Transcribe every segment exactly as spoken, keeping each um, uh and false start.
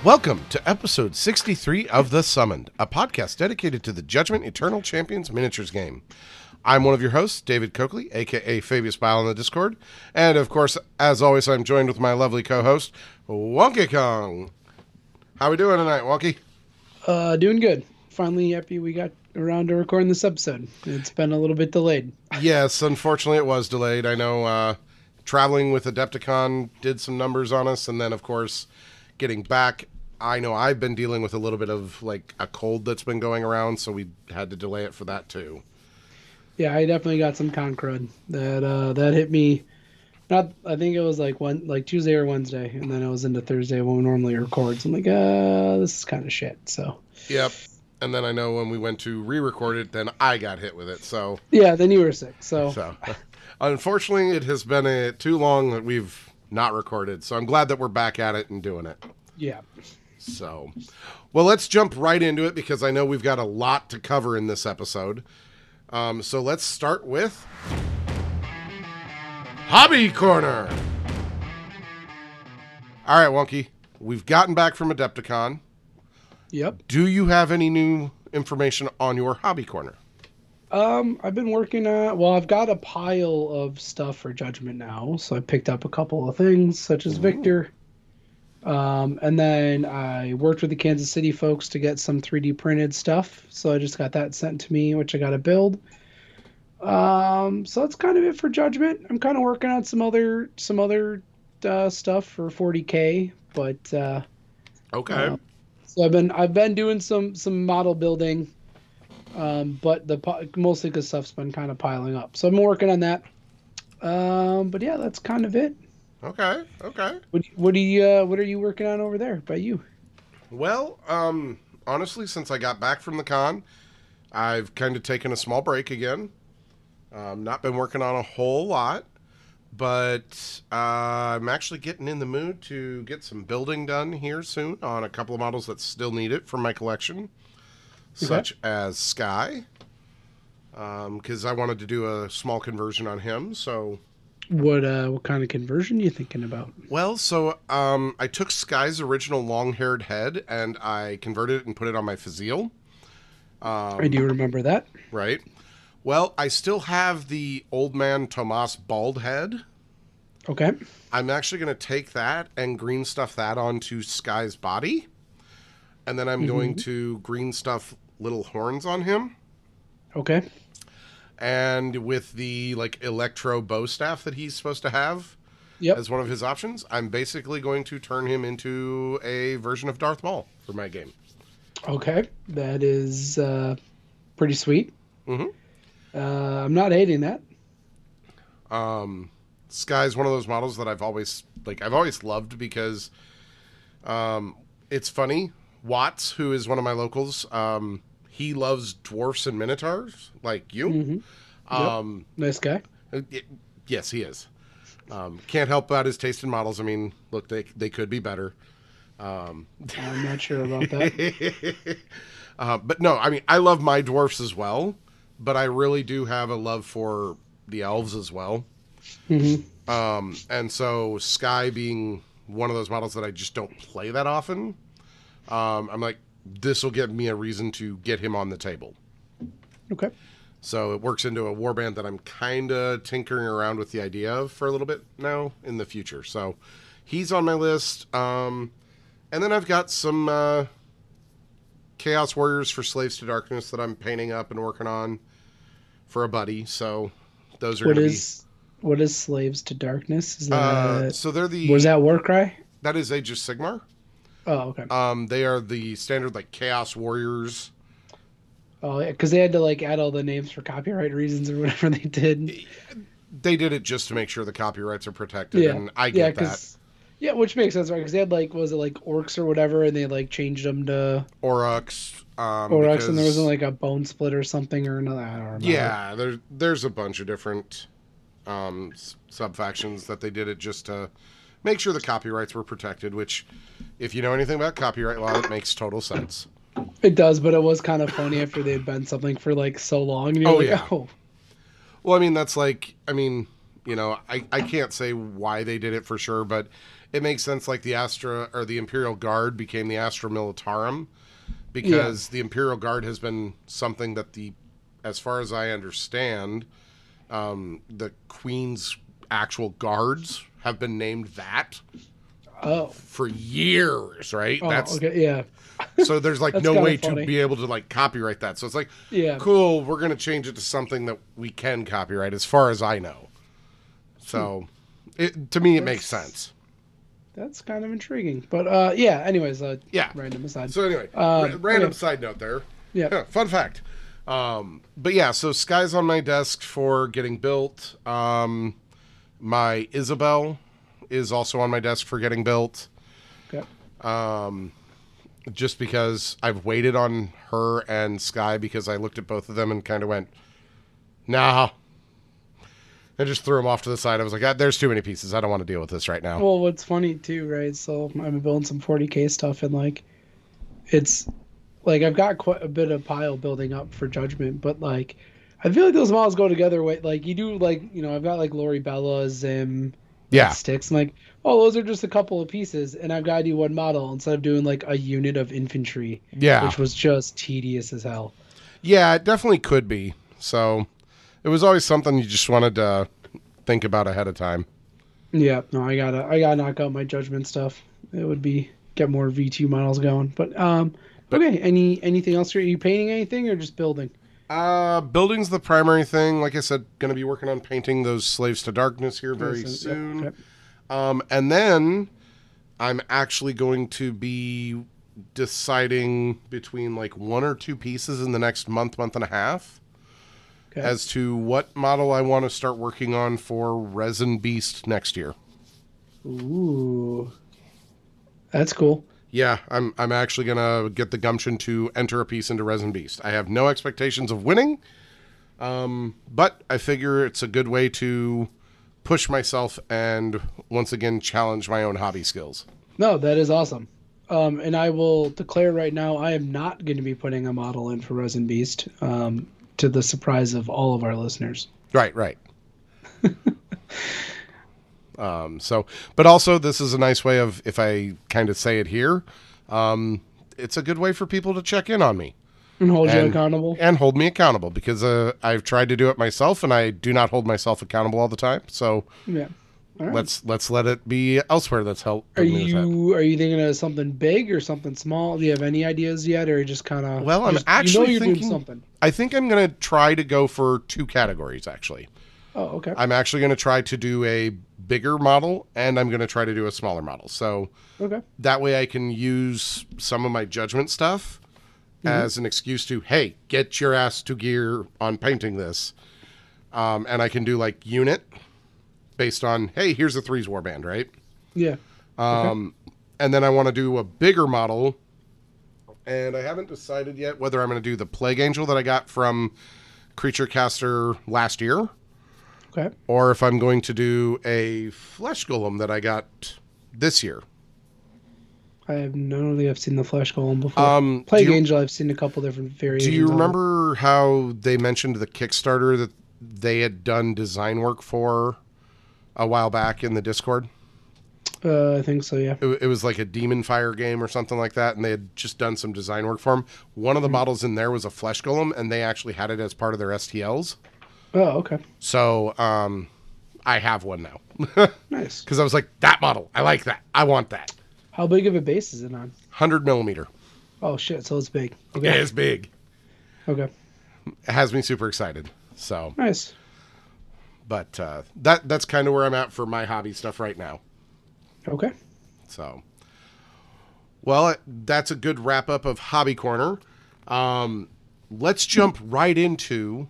Welcome to episode sixty-three of The Summoned, a podcast dedicated to the Judgment Eternal Champions miniatures game. I'm one of your hosts, David Coakley, a k a. Fabius Bile on the Discord. And, of course, as always, I'm joined with my lovely co-host, Wonky Kong. How we doing tonight, Wonky? Uh, doing good. Finally happy we got around to recording this episode. It's been a little bit delayed. Yes, unfortunately it was delayed. I know uh, traveling with Adepticon did some numbers on us, and then, of course, getting back, I know I've been dealing with a little bit of, like, a cold that's been going around, so we had to delay it for that, too. Yeah, I definitely got some con crud. That, uh, that hit me, not, I think it was, like, one, like Tuesday or Wednesday, and then it was into Thursday when we normally record, so I'm like, uh, this is kind of shit, so. Yep. And then I know when we went to re-record it, then I got hit with it, so. Yeah, then you were sick, so. So, unfortunately, it has been a, too long that we've not recorded, so I'm glad that we're back at it and doing it. Yeah. So, well, let's jump right into it because I know we've got a lot to cover in this episode. Um, so let's start with Hobby Corner. All right, Wonky, we've gotten back from Adepticon. Yep. Do you have any new information on your Hobby Corner? Um, I've been working on, well, I've got a pile of stuff for Judgment now, so I picked up a couple of things, such as Victor. Um, and then I worked with the Kansas City folks to get some three D printed stuff, so I just got that sent to me, which I got to build. Um, so that's kind of it for Judgment. I'm kind of working on some other some other uh, stuff for forty K, but uh, okay. Uh, so I've been I've been doing some some model building, um, but the mostly because stuff's been kind of piling up. So I'm working on that. Um, but yeah, that's kind of it. Okay, okay. What what do you uh, what are you working on over there by you? Well, um, honestly, since I got back from the con, I've kind of taken a small break again. Um, not been working on a whole lot, but uh, I'm actually getting in the mood to get some building done here soon on a couple of models that still need it for my collection, okay. Such as Sky, because um, I wanted to do a small conversion on him, so... What uh, what kind of conversion are you thinking about? Well, so um, I took Sky's original long-haired head and I converted it and put it on my Fazil. Um, I do remember that. Right. Well, I still have the old man Tomas bald head. Okay. I'm actually going to take that and green stuff that onto Sky's body. And then I'm mm-hmm. going to green stuff little horns on him. Okay. And with the like electro bow staff that he's supposed to have yep. as one of his options, I'm basically going to turn him into a version of Darth Maul for my game. Okay, that is uh, pretty sweet. Mm-hmm. Uh, I'm not hating that. Um, Sky's one of those models that I've always like. I've always loved because, um, it's funny. Watts, who is one of my locals, um. He loves dwarfs and minotaurs, like you. Mm-hmm. Um, yep. Nice guy. It, yes, he is. Um, can't help about his taste in models. I mean, look, they they could be better. Um, I'm not sure about that. uh, but no, I mean, I love my dwarfs as well, but I really do have a love for the elves as well. Mm-hmm. Um, and so Sky being one of those models that I just don't play that often, um, I'm like, this will give me a reason to get him on the table. Okay. So it works into a warband that I'm kind of tinkering around with the idea of for a little bit now in the future. So he's on my list. Um, and then I've got some uh, Chaos Warriors for Slaves to Darkness that I'm painting up and working on for a buddy. So those are what going to is be... What is Slaves to Darkness? Is that... Uh, so they're the... Was that Warcry? That is Age of Sigmar. Oh, okay. Um, they are the standard, like, Chaos Warriors. Oh, yeah, because they had to, like, add all the names for copyright reasons or whatever they did. They did it just to make sure the copyrights are protected, yeah. and I get yeah, that. Yeah, which makes sense, right? Because they had, like, was it, like, orcs or whatever, and they, like, changed them to... Aurochs. Um, Aurochs, because... and there wasn't, like, a bone split or something or another, I don't remember. Yeah, there, there's a bunch of different um, sub-factions that they did it just to... make sure the copyrights were protected, which, if you know anything about copyright law, it makes total sense. It does, but it was kind of funny after they'd been something for, like, so long. And you're oh, like, yeah. Oh. Well, I mean, that's like, I mean, you know, I, I can't say why they did it for sure, but it makes sense. Like the Astra or the Imperial Guard became the Astra Militarum because yeah. the Imperial Guard has been something that the, as far as I understand, um, the Queen's actual guards have been named that. Oh. For years, right? Oh, That's okay, yeah. So there's like no way funny. to be able to like copyright that. So it's like, yeah, cool. We're gonna change it to something that we can copyright, as far as I know. So, hmm. it to me, that's, it makes sense. That's kind of intriguing, but uh, yeah. Anyways, uh, yeah. Random aside. So anyway, um, ra- random okay. side note there. Yeah. yeah fun fact. Um, but yeah, so Sky's on my desk for getting built. Um, my Isabel is also on my desk for getting built. Okay. Um, just because I've waited on her and Sky because I looked at both of them and kind of went, nah. I just threw them off to the side. I was like, ah, there's too many pieces. I don't want to deal with this right now. Well, what's funny too, right? So I've been building some forty K stuff and like, it's like I've got quite a bit of pile building up for Judgment, but like, I feel like those models go together. Like you do, like, you know, I've got like Lori Bella, Zim, yeah, sticks. I'm like, oh, those are just a couple of pieces, and I've got to do one model instead of doing like a unit of infantry. Yeah, which was just tedious as hell. Yeah, it definitely could be. So it was always something you just wanted to think about ahead of time. Yeah, no, I gotta, I gotta knock out my Judgment stuff. It would be get more V two models going. But um, but, okay. Any anything else? Are you painting anything or just building? Uh, building's the primary thing. Like I said, going to be working on painting those Slaves to Darkness here very Listen, soon. Yep, yep. Um, and then I'm actually going to be deciding between like one or two pieces in the next month, month and a half okay. as to what model I want to start working on for Resin Beast next year. Ooh, that's cool. Yeah, I'm I'm actually gonna get the gumption to enter a piece into Resin Beast. I have no expectations of winning, um, but I figure it's a good way to push myself and once again challenge my own hobby skills. No, that is awesome. Um, and I will declare right now I am not going to be putting a model in for Resin Beast, um, to the surprise of all of our listeners. Right, right. Um, so, but also this is a nice way of, if I kind of say it here, um, it's a good way for people to check in on me. And hold and, you accountable. And hold me accountable because uh, I've tried to do it myself and I do not hold myself accountable all the time. So yeah, all right. let's let's let it be elsewhere that's helped. Are you are you thinking of something big or something small? Do you have any ideas yet, or just kind of? Well, I'm just, actually you know you're thinking, doing something. I think I'm going to try to go for two categories actually. Oh, okay. I'm actually going to try to do a bigger model and I'm going to try to do a smaller model. So okay. that way I can use some of my Judgment stuff mm-hmm. as an excuse to, hey, get your ass to gear on painting this. Um, and I can do like unit based on, hey, here's a threes warband, right? Yeah. Um, okay. And then I want to do a bigger model. And I haven't decided yet whether I'm going to do the Plague Angel that I got from Creature Caster last year. Okay. Or if I'm going to do a Flesh Golem that I got this year. I have no idea. I've seen the Flesh Golem before. Um, Plague you, Angel, I've seen a couple different variations. Do you remember how they mentioned the Kickstarter that they had done design work for a while back in the Discord? Uh, I think so, yeah. It, it was like a Demon Fire game or something like that, and they had just done some design work for them. One of the mm-hmm. models in there was a Flesh Golem, and they actually had it as part of their S T Ls. Oh, okay. So, um, I have one now. Nice. Because I was like, that model, I like that. I want that. How big of a base is it on? one hundred millimeter. Oh, shit. So it's big. Okay. Yeah, it's big. Okay. It has me super excited. So. Nice. But uh, that that's kind of where I'm at for my hobby stuff right now. Okay. So. Well, that's a good wrap up of Hobby Corner. Um, let's jump right into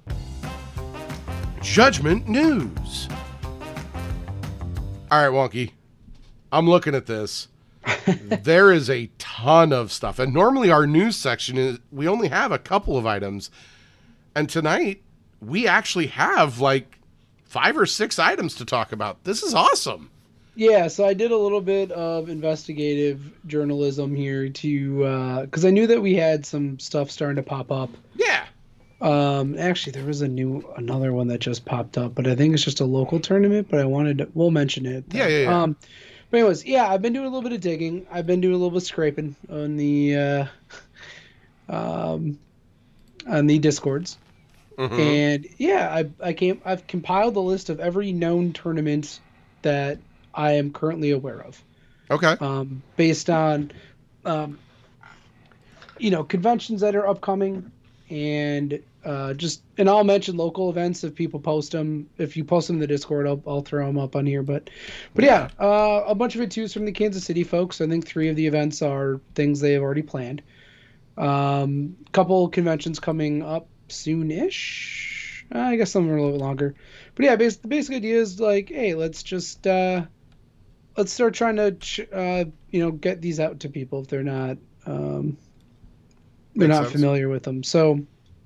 Judgment news. All right, Wonky. I'm looking at this. There is a ton of stuff. And normally our news section is, we only have a couple of items. And tonight we actually have like five or six items to talk about. This is awesome. Yeah, so I did a little bit of investigative journalism here to, uh, because I knew that we had some stuff starting to pop up. Yeah. Um, actually, there was a new, another one that just popped up, but I think it's just a local tournament, but I wanted to, we'll mention it. Yeah, yeah, yeah. Um, But anyways, yeah, I've been doing a little bit of digging. I've been doing a little bit of scraping on the uh, um, on the discords, Mm-hmm. and yeah, I I came I've compiled a list of every known tournament that I am currently aware of, Okay. um, based on um, you know, conventions that are upcoming, and uh, just and I'll mention local events if people post them. If you post them in the Discord, I'll I'll throw them up on here. But but Yeah. yeah, uh, a bunch of it too is from the Kansas City folks. I think three of the events are things they have already planned. Um, couple conventions coming up soon-ish. I guess some are a little bit longer. But yeah, bas- the basic idea is like, hey, let's just uh, let's start trying to ch- uh, you know, get these out to people if they're not um, they're Makes not sense. familiar with them. So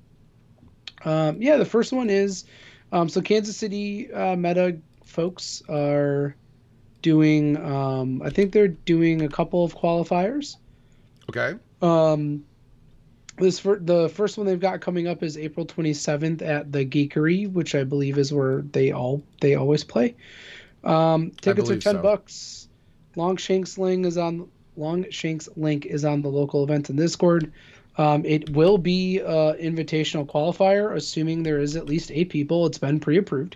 um, yeah, the first one is um, so Kansas City uh, Meta folks are doing. Um, I think they're doing a couple of qualifiers. Okay. Um, this for the first one they've got coming up is April twenty-seventh at the Geekery, which I believe is where they all they always play. Um, I tickets are believe ten so. bucks. Longshanks link is on Longshanks link is on the local events in Discord. Um, it will be a invitational qualifier, assuming there is at least eight people. It's been pre-approved.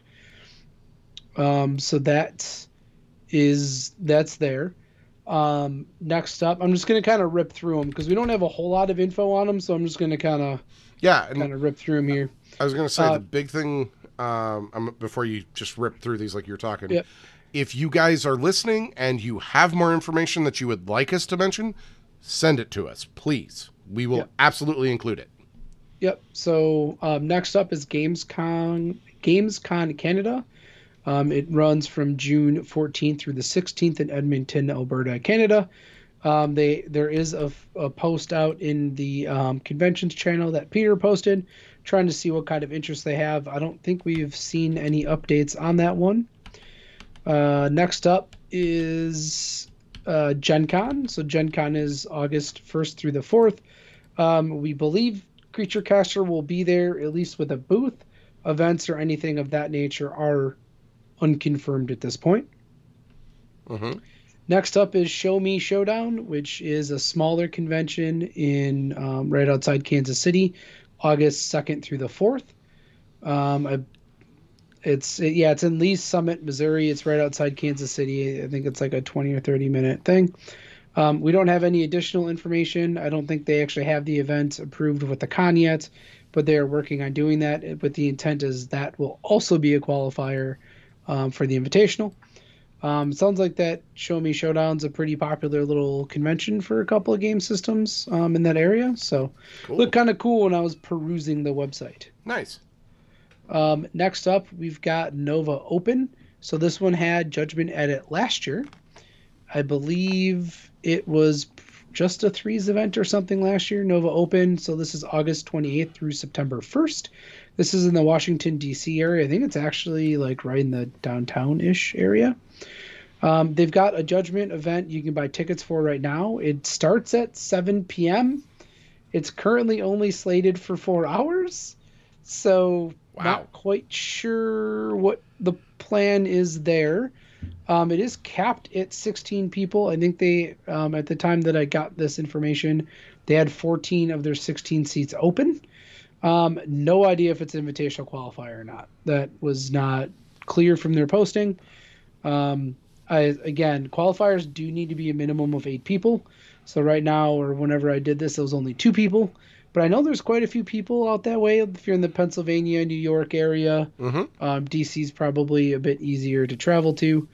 Um, so that is that's there. Um, next up, I'm just gonna kind of rip through them because we don't have a whole lot of info on them. So I'm just gonna kind of Yeah, and kind of rip through them here. I was going to say the Uh, big thing um, um, before you just rip through these like you're talking. yep, If you guys are listening and you have more information that you would like us to mention, send it to us, please. We will yep, absolutely include it. yep. So um, next up is GamesCon GamesCon Canada. Um, it runs from June fourteenth through the sixteenth in Edmonton, Alberta, Canada. Um, they there is a, a post out in the um, conventions channel that Peter posted, trying to see what kind of interest they have. I don't think we've seen any updates on that one. Uh, next up is uh, Gen Con. So Gen Con is August first through the fourth. Um, we believe Creature Caster will be there, at least with a booth. Events or anything of that nature are unconfirmed at this point. Mm-hmm. Next up is Show Me Showdown, which is a smaller convention in um, right outside Kansas City, August second through the fourth. Um, I, it's it, yeah, it's in Lee's Summit, Missouri. It's right outside Kansas City. I think it's like a twenty or thirty minute thing. Um, we don't have any additional information. I don't think they actually have the event approved with the con yet, but they are working on doing that. But the intent is that will also be a qualifier um, for the Invitational. Um, it sounds like that Show Me Showdown's a pretty popular little convention for a couple of game systems um, in that area. So Cool. looked kind of cool when I was perusing the website. Nice. Um, next up, we've got Nova Open. So this one had Judgment Edit last year. I believe it was just a threes event or something last year, Nova Open. So this is August twenty-eighth through September first. This is in the Washington, D C area. I think it's actually like right in the downtown-ish area. Um, they've got a Judgment event you can buy tickets for right now. It starts at seven p.m. It's currently only slated for four hours. So Wow. not quite sure what the plan is there. Um, it is capped at sixteen people. I think they, um, at the time that I got this information, they had fourteen of their sixteen seats open. Um, no idea if it's an invitational qualifier or not. That was not clear from their posting. Um, I, again, qualifiers do need to be a minimum of eight people. So right now, or whenever I did this, it was only two people. But I know there's quite a few people out that way. If you're in the Pennsylvania, New York area, Mm-hmm. um, D C's probably a bit easier to travel to.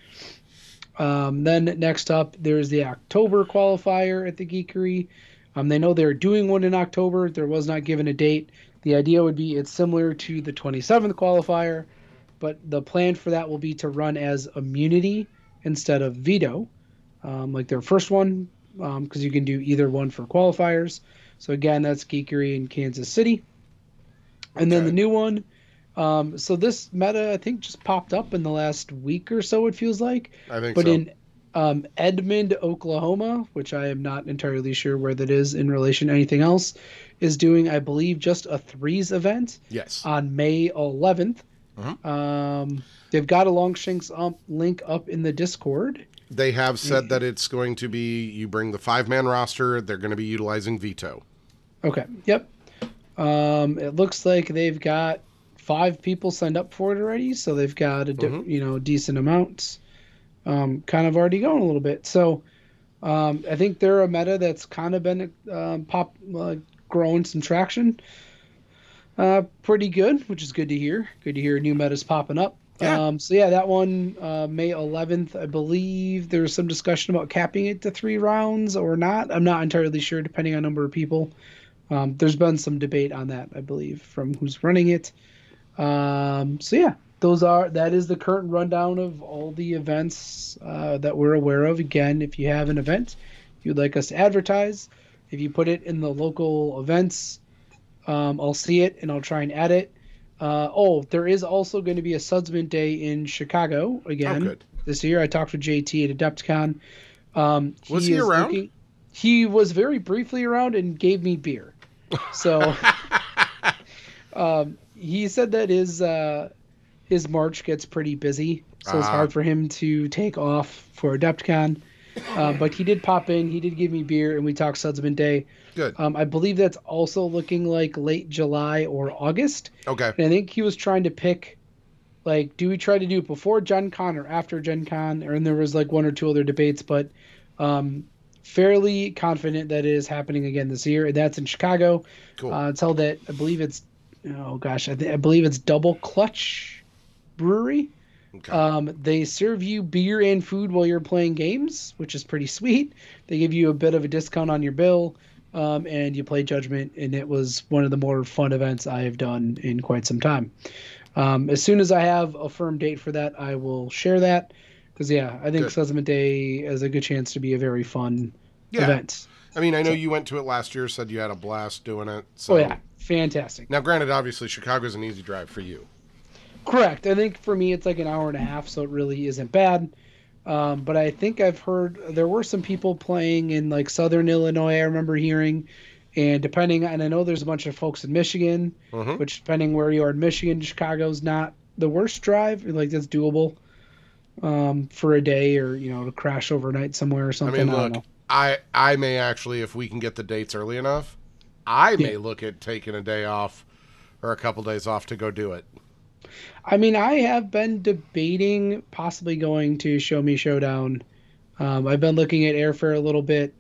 Um, then next up, there's the October qualifier at the Geekery. Um, they know they're doing one in October. There was not given a date. The idea would be it's similar to the twenty-seventh qualifier, but the plan for that will be to run as immunity instead of veto, um, like their first one, because um, you can do either one for qualifiers. So again, that's Geekery in Kansas City. And then Okay. the new one, um, so this meta I think just popped up in the last week or so, it feels like. I think But so. in um, Edmond, Oklahoma, which I am not entirely sure where that is in relation to anything else, is doing, I believe, just a threes event Yes. on May eleventh. Mhm. Um, they've got a Longshanks um, link up in the Discord. They have said that it's going to be, you bring the five-man roster, they're going to be utilizing Veto. Okay. Yep. Um, it looks like they've got five people signed up for it already, so they've got a di- Mhm. you know decent amount, um, kind of already going a little bit. So um, I think they're a meta that's kind of been um, pop uh, growing some traction, uh, pretty good, which is good to hear. Good to hear new metas popping up. Yeah. Um, so yeah, that one uh, May eleventh, I believe there was some discussion about capping it to three rounds or not. I'm not entirely sure, depending on number of people. Um, there's been some debate on that, I believe, from who's running it. Um, so yeah, those are that is the current rundown of all the events uh, that we're aware of. Again, if you have an event you'd like us to advertise, if you put it in the local events, um, I'll see it and I'll try and add it. Uh, oh, there is also going to be a Sudsman Day in Chicago again Oh, good. this year. I talked with J T at Adepticon. Um, he Was he is around? Looking, he was very briefly around and gave me beer. So um, he said that his uh, his March gets pretty busy, so it's Ah. hard for him to take off for Adepticon. Uh, but he did pop in. He did give me beer, and we talked Sudsman Day. Good. Um, I believe that's also looking like late July or August. Okay. And I think he was trying to pick, like, do we try to do it before Gen Con or after Gen Con? Or, and there was like one or two other debates, but um, fairly confident that it is happening again this year. And that's in Chicago. Cool. Uh, it's held at, I believe it's, oh gosh, I, th- I believe it's Double Clutch Brewery. Okay. Um, they serve you beer and food while you're playing games, which is pretty sweet. They give you a bit of a discount on your bill, um, and you play Judgment, and it was one of the more fun events I have done in quite some time. Um, as soon as I have a firm date for that, I will share that, because, yeah, I think Good. Sudsman Day has a good chance to be a very fun Yeah. event. I mean, I know So- you went to it last year, said you had a blast doing it. So. Oh, yeah, fantastic. Now, granted, obviously, Chicago's an easy drive for you. Correct. I think for me it's like an hour and a half, so it really isn't bad. Um, but I think I've heard there were some people playing in like Southern Illinois. I remember hearing, and depending, and I know there's a bunch of folks in Michigan, Mhm. which depending where you are in Michigan, Chicago's not the worst drive. Like that's doable um, for a day, or you know, to crash overnight somewhere or I something. mean, I, look, don't know. I I may actually, if we can get the dates early enough, I may Yeah. look at taking a day off or a couple days off to go do it. I mean, I have been debating possibly going to Show Me Showdown. Um, I've been looking at airfare a little bit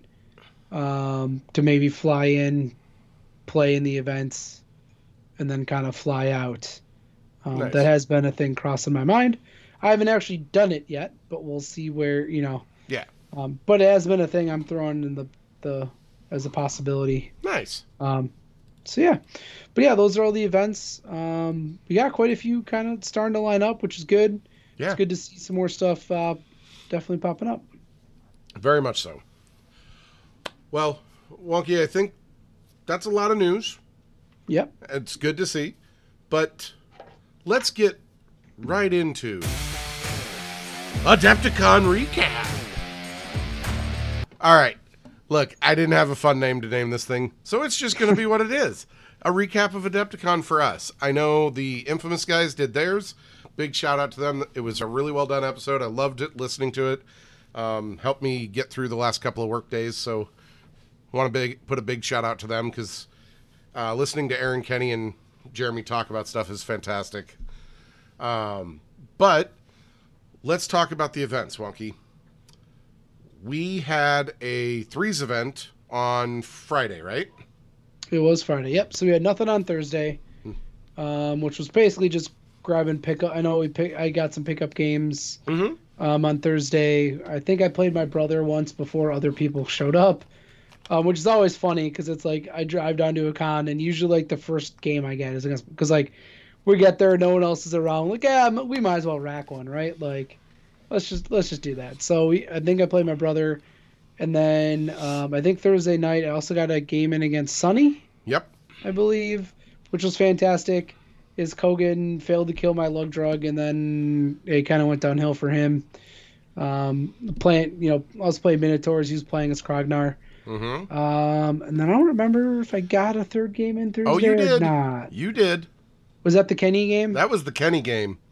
um, to maybe fly in, play in the events, and then kind of fly out. Um, Nice. That has been a thing crossing my mind. I haven't actually done it yet, but we'll see where, you know. Yeah. Um, but it has been a thing I'm throwing in the, the as a possibility. Nice. Um, so yeah, but yeah, those are all the events. Um, we got quite a few kind of starting to line up, which is good. Yeah. It's good to see some more stuff uh, definitely popping up. Very much so. Well, Wonky, I think that's a lot of news. Yep. It's good to see. But let's get right into Adepticon Recap. All right. Look, I didn't have a fun name to name this thing, so it's just going to be what it is. A recap of Adepticon for us. I know the Infamous guys did theirs. Big shout out to them. It was a really well done episode. I loved it, listening to it. Um, helped me get through the last couple of work days, so I want to big, put a big shout out to them, because uh, listening to Aaron Kenny and Jeremy talk about stuff is fantastic. Um, but let's talk about the events, Wonky. We had a threes event on Friday, right? It was Friday. Yep. So we had nothing on Thursday, um, which was basically just grab and pick up. I know we pick. I got some pickup games Mm-hmm. um, on Thursday. I think I played my brother once before other people showed up, um, which is always funny because it's like I drive down to a con and usually like the first game I get is against, because like we get there, no one else is around. Like, yeah, we might as well rack one, right? Like, let's just let's just do that. So we, I think I played my brother, and then um, I think Thursday night I also got a game in against Sonny, Yep. I believe, which was fantastic. His Kogan failed to kill my lug drug, and then it kind of went downhill for him. Um, playing, you know, I was playing Minotaurs. He was playing as Krognar. Mm-hmm. Um, and then I don't remember if I got a third game in Thursday Oh, you or did. not. You did. Was that the Kenny game? That was the Kenny game.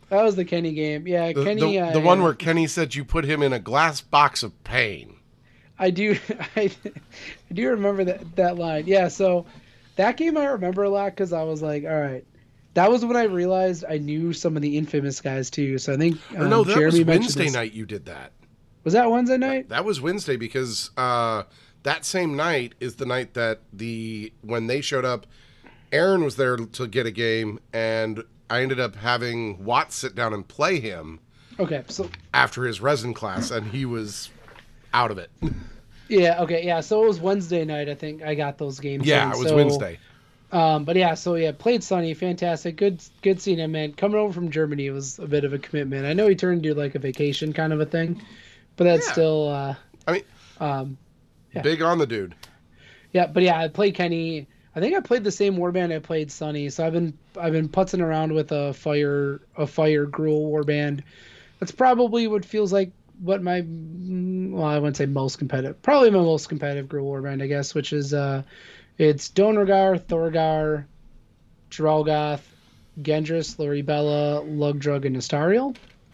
that was the Kenny game. Yeah, The, Kenny. the, I, the one uh, where Kenny said you put him in a glass box of pain. I do. I, I do remember that that line. Yeah. So that game I remember a lot because I was like, all right. That was when I realized I knew some of the infamous guys too. So I think Or no, um, that was Jeremy mentioned Wednesday this. night you did that. Was that Wednesday That, night? that was Wednesday because uh, that same night is the night that the when they showed up, Aaron was there to get a game, and I ended up having Watts sit down and play him Okay. So after his resin class, and he was out of it. yeah. Okay. Yeah. So it was Wednesday night. I think I got those games. Yeah, in. it was So, Wednesday. Um, but yeah. So yeah, played Sonny. Fantastic. Good. Good seeing him. Man, coming over from Germany was a bit of a commitment. I know he turned into like a vacation kind of a thing, but that's Yeah. still. Uh, I mean, um, yeah. big on the dude. Yeah, but yeah, I played Kenny. I think I played the same warband I played Sunny. So I've been I've been putzing around with a fire a fire Gruul warband. That's probably what feels like what my mm, well I wouldn't say most competitive. Probably my most competitive Gruul warband, I guess, which is uh it's Donragar, Thorgar, Drelgoth, Gendris, Loribella, Lugdrug, and Astariel.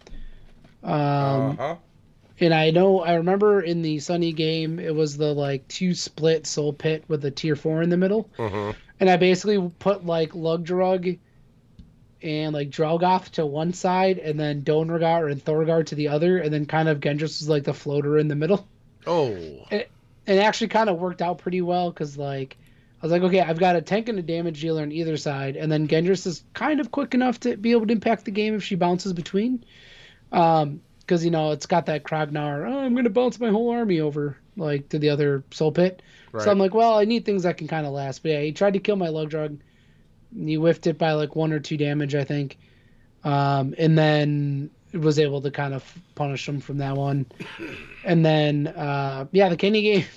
Um, Uh-huh. And I know I remember in the Sunny game it was the like two split soul pit with a tier four in the middle. Uh-huh. And I basically put like Lugdrug and like Drelgoth to one side and then Donragar and Thorgar to the other, and then kind of Gendris was like the floater in the middle. Oh. And it, it actually kind of worked out pretty well because like I was like, okay, I've got a tank and a damage dealer on either side, and then Gendris is kind of quick enough to be able to impact the game if she bounces between. Um, because you know it's got that Kragnar. Oh, I'm going to bounce my whole army over like to the other soul pit. Right. So I'm like, well, I need things that can kind of last. But yeah, he tried to kill my Lugdrug. He whiffed it by like one or two damage, I think, um, and then was able to kind of punish him from that one. And then uh, yeah, the Kenny game.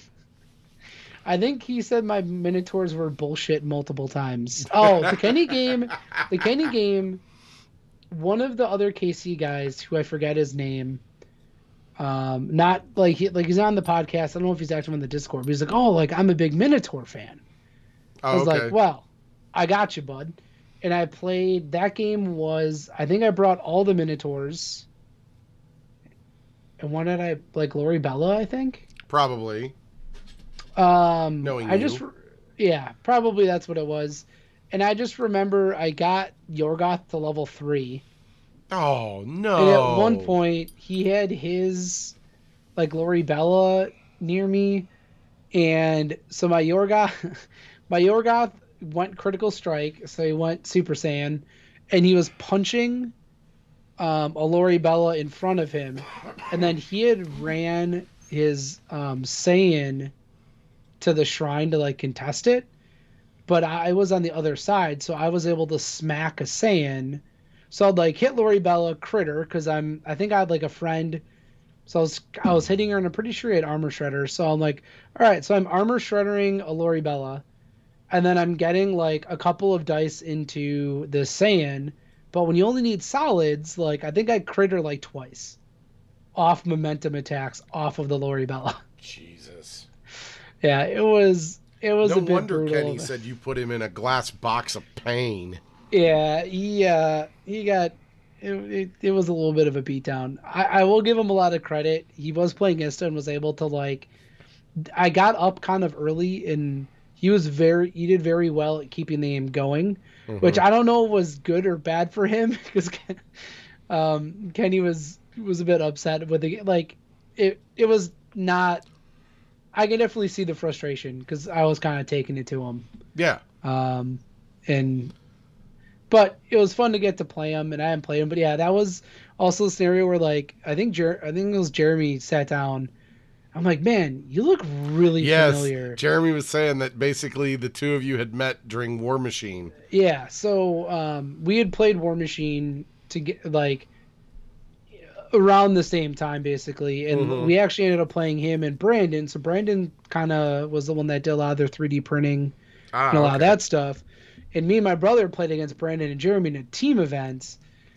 I think he said my Minotaurs were bullshit multiple times. Oh, the Kenny game, the Kenny game. One of the other K C guys, who I forget his name, um, not like he, like he's not on the podcast. I don't know if he's active on the Discord, but he's like, oh, like I'm a big Minotaur fan. Oh, I was okay. like, well, I got you, bud. And I played that game was I think I brought all the Minotaurs. And one did I like Loribella, I think. Probably. Um, Knowing I you. just yeah, probably that's what it was. And I just remember I got Yorgoth to level three. Oh, no. And at one point, he had his, like, Loribella near me. And so my Yorgoth, my Yorgoth went critical strike. So he went Super Saiyan. And he was punching um, a Loribella in front of him. And then he had ran his um, Saiyan to the shrine to, like, contest it. But I was on the other side, so I was able to smack a Saiyan. So I'd like hit Loribella critter because I'm I think I had like a friend, so I was I was hitting her and I'm pretty sure he had armor shredder. So I'm like, all right, so I'm armor shreddering a Loribella, and then I'm getting like a couple of dice into the Saiyan. But when you only need solids, like I think I crit her like twice, off momentum attacks off of the Loribella. Jesus. Yeah, it was. It was No a bit wonder brutal. Kenny said you put him in a glass box of pain. Yeah, he uh, he got it, it. It was a little bit of a beatdown. I, I will give him a lot of credit. He was playing Ista and was able to like. I got up kind of early and he was very. He did very well at keeping the game going, Mhm. which I don't know was good or bad for him because um, Kenny was was a bit upset with the like. It it was not. I can definitely see the frustration because I was kind of taking it to him. Yeah. Um, and but it was fun to get to play him, and I hadn't played him. But yeah, that was also a scenario where like I think Jer- I think it was Jeremy sat down. I'm like, man, you look really Yes. familiar. Jeremy was saying that basically the two of you had met during War Machine. Yeah, so um, we had played War Machine to get like around the same time basically, and Mhm. we actually ended up playing him and Brandon. So Brandon kind of was the one that did a lot of their three D printing Ah, and a lot of okay. that stuff. And me and my brother played against Brandon and Jeremy in a team event.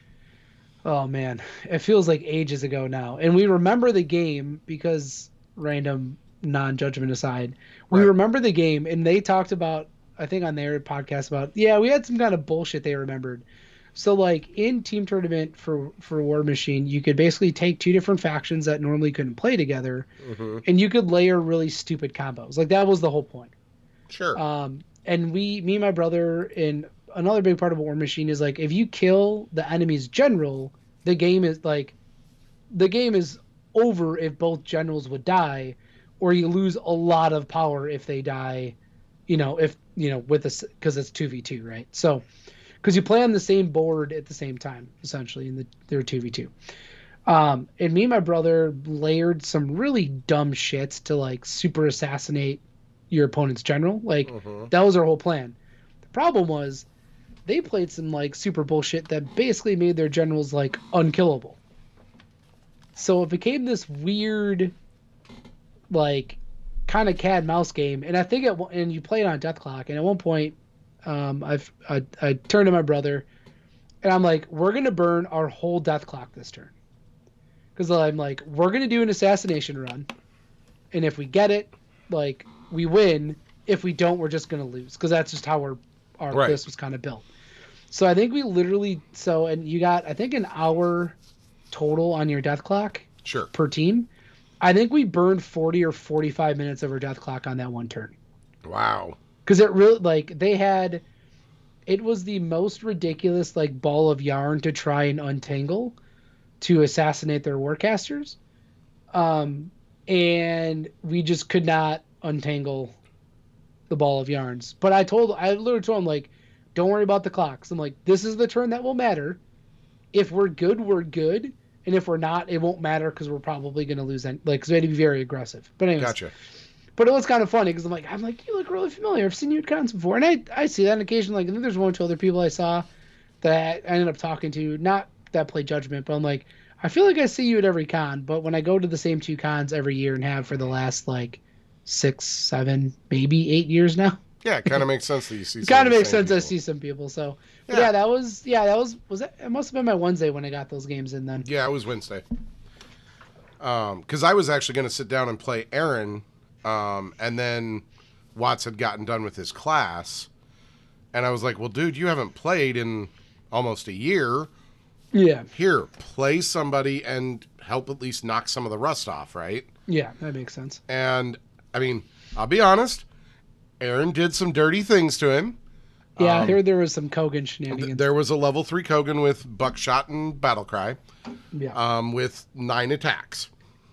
Oh man, it feels like ages ago now. And we remember the game because random non-judgment aside, we Right. remember the game, and they talked about I think on their podcast about yeah we had some kind of bullshit they remembered. So like in team tournament for for War Machine, you could basically take two different factions that normally couldn't play together, Mm-hmm. and you could layer really stupid combos. Like that was the whole point. Sure. Um, and we, me and my brother, and another big part of War Machine is like if you kill the enemy's general, the game is like the game is over if both generals would die, or you lose a lot of power if they die. You know, if you know with this because it's two v two, right? So because you play on the same board at the same time, essentially, and the, they're two v two. Um, and me and my brother layered some really dumb shits to like super assassinate your opponent's general. Like Mm-hmm. that was our whole plan. The problem was they played some like super bullshit that basically made their generals like unkillable. So it became this weird, like, kind of cat mouse game. And I think it and you play it on Death Clock. And at one point, um, I've I, I turned to my brother, and I'm like, we're gonna burn our whole Death Clock this turn, because I'm like, we're gonna do an assassination run, and if we get it, like we win. If we don't, we're just gonna lose, because that's just how our our Right. list was kind of built. So I think we literally so and you got I think an hour total on your Death Clock Sure. per team. I think we burned forty or forty-five minutes of our Death Clock on that one turn. Wow. Because it really, like, they had, it was the most ridiculous, like, ball of yarn to try and untangle to assassinate their warcasters. Um, and we just could not untangle the ball of yarns. But I told, I literally told him, like, don't worry about the clocks. I'm like, this is the turn that will matter. If we're good, we're good. And if we're not, it won't matter because we're probably going to lose. Like, because we had to be very aggressive. But anyways. Gotcha. But it was kind of funny because I'm like, I'm like, you look really familiar. I've seen you at cons before, and I I see that on occasion. Like, I think there's one or two other people I saw that I ended up talking to, not that play Judgment, but I'm like, I feel like I see you at every con. But when I go to the same two cons every year and have for the last like six, seven, maybe eight years now, Yeah, it kind of makes sense that you see. it some kind of of the makes same sense. I people. see some people. So but Yeah. yeah, that was yeah, that was was that. It must have been my Wednesday when I got those games in. Then Yeah, it was Wednesday. Um, because I was actually going to sit down and play Aaron, um, and then Watts had gotten done with his class, and I was like, "Well, dude, you haven't played in almost a year. yeah, Here, play somebody and help at least knock some of the rust off, right?" yeah, that makes sense. And I mean, I'll be honest, Aaron did some dirty things to him. Yeah, Um, I heard there was some Kogan Th- shenanigans. There was a level three Kogan with Buckshot and Battlecry, yeah, um, with nine attacks.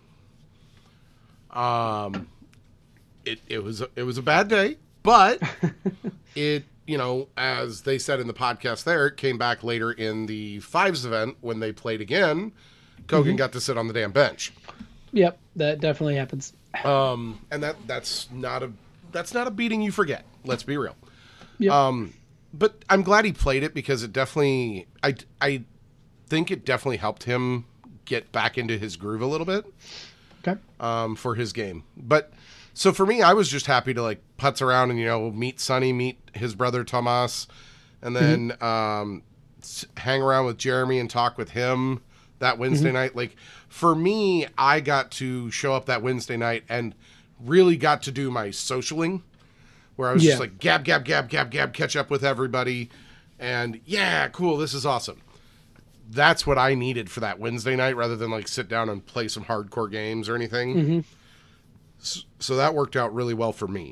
Um, it it was a, it was a bad day, but it you know as they said in the podcast there, it came back later in the fives event when they played again. Kogan got to sit on the damn bench, yep, that definitely happens. um, and that that's not a that's not a beating you forget. Let's be real. Yep. Um, but I'm glad he played it because it definitely, I, I think it definitely helped him get back into his groove a little bit, Okay. um, for his game. But so for me, I was just happy to like putz around and, you know, meet Sonny, meet his brother Tomas, and then, um, s- hang around with Jeremy and talk with him that Wednesday night. Like for me, I got to show up that Wednesday night and really got to do my socialing, where I was Yeah. just like, gab, gab, gab, gab, gab, catch up with everybody. And yeah, cool, this is awesome. That's what I needed for that Wednesday night rather than like sit down and play some hardcore games or anything. Mhm. So, so that worked out really well for me.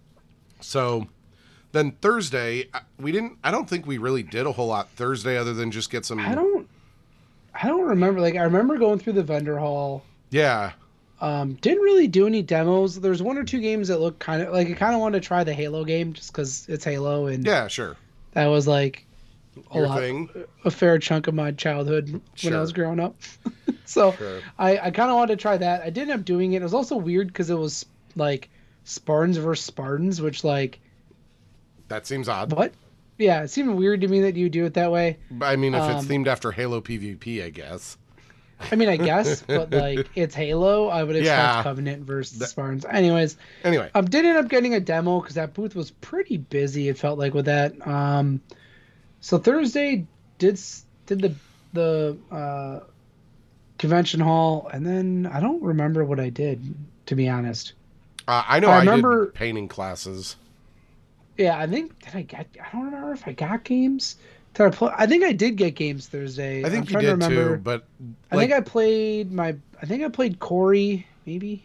So then Thursday, I- we didn't, I don't think we really did a whole lot Thursday other than just get some. I don't, I don't remember. Like, I remember going through the vendor hall. Yeah. Um, didn't really do any demos. There's one or two games that look kind of like I kind of wanted to try the Halo game just because it's Halo, and Yeah, sure. that was like a Your lot, thing. a fair chunk of my childhood when Sure. I was growing up. so Sure. I, I kind of wanted to try that. I didn't end up doing it. It was also weird because it was like Spartans versus Spartans, which like That seems odd. what? Yeah, it seemed weird to me that you do it that way. I mean, if it's Um, themed after Halo PvP, I guess. I mean, I guess, but like it's Halo. I would expect Yeah. Covenant versus That- Spartans. Anyways, Anyway. um, did end up getting a demo because that booth was pretty busy. It felt like with that. Um, so Thursday did s- did the the uh, convention hall, and then I don't remember what I did, to be honest. Uh, I know I I, remember- did painting classes. Yeah, I think did I get? I don't remember if I got games. Did I, play, I think I did get games Thursday. I think I'm you trying did to remember. too, but I like, think I played my. I think I played Corey, maybe.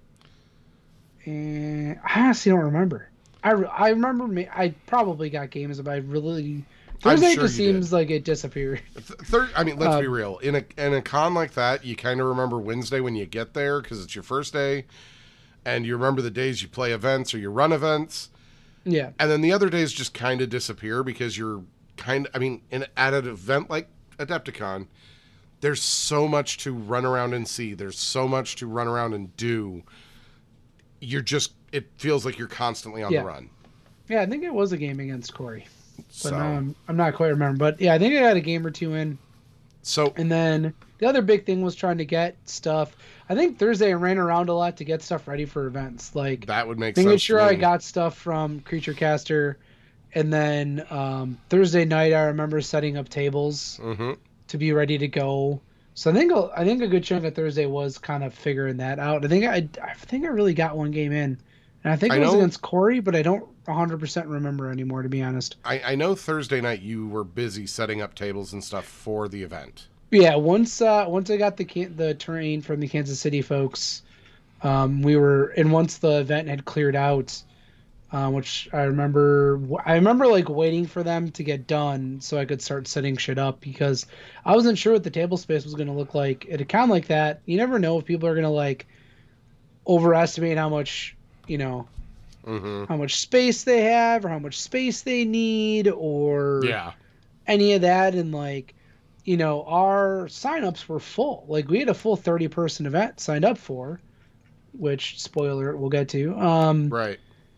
And I honestly don't remember. I, I remember me. I probably got games, but I really I'm Thursday sure just you seems did. like it disappeared. Th- Third, I mean, let's Uh, be real. In a in a con like that, you kind of remember Wednesday when you get there because it's your first day, and you remember the days you play events or you run events, yeah, and then the other days just kind of disappear because you're kind of. I mean, in at an event like Adepticon, there's so much to run around and see. There's so much to run around and do. You're just. It feels like you're constantly on Yeah. the run. yeah. I think it was a game against Corey, but So, now I'm I'm not quite remember. But yeah, I think I got a game or two in. so And then the other big thing was trying to get stuff. I think Thursday I ran around a lot to get stuff ready for events, like that would make making sense. sure to I me. got stuff from Creature Caster. And then um, Thursday night, I remember setting up tables Mhm. to be ready to go. So I think a- I think a good chunk of Thursday was kind of figuring that out. I think I I think I really got one game in, and I think I it was know- against Corey, but I don't one hundred percent remember anymore, to be honest. I, I know Thursday night you were busy setting up tables and stuff for the event. Yeah, once uh, once I got the can- the terrain from the Kansas City folks, um, we were and once the event had cleared out, uh, which I remember I remember like waiting for them to get done so I could start setting shit up because I wasn't sure what the table space was going to look like at a con like that. You never know if people are going to like overestimate how much you know Mm-hmm. how much space they have or how much space they need or Yeah. any of that. And like, you know, our signups were full. Like we had a full thirty person event signed up for, which spoiler we'll get to. Um, Right.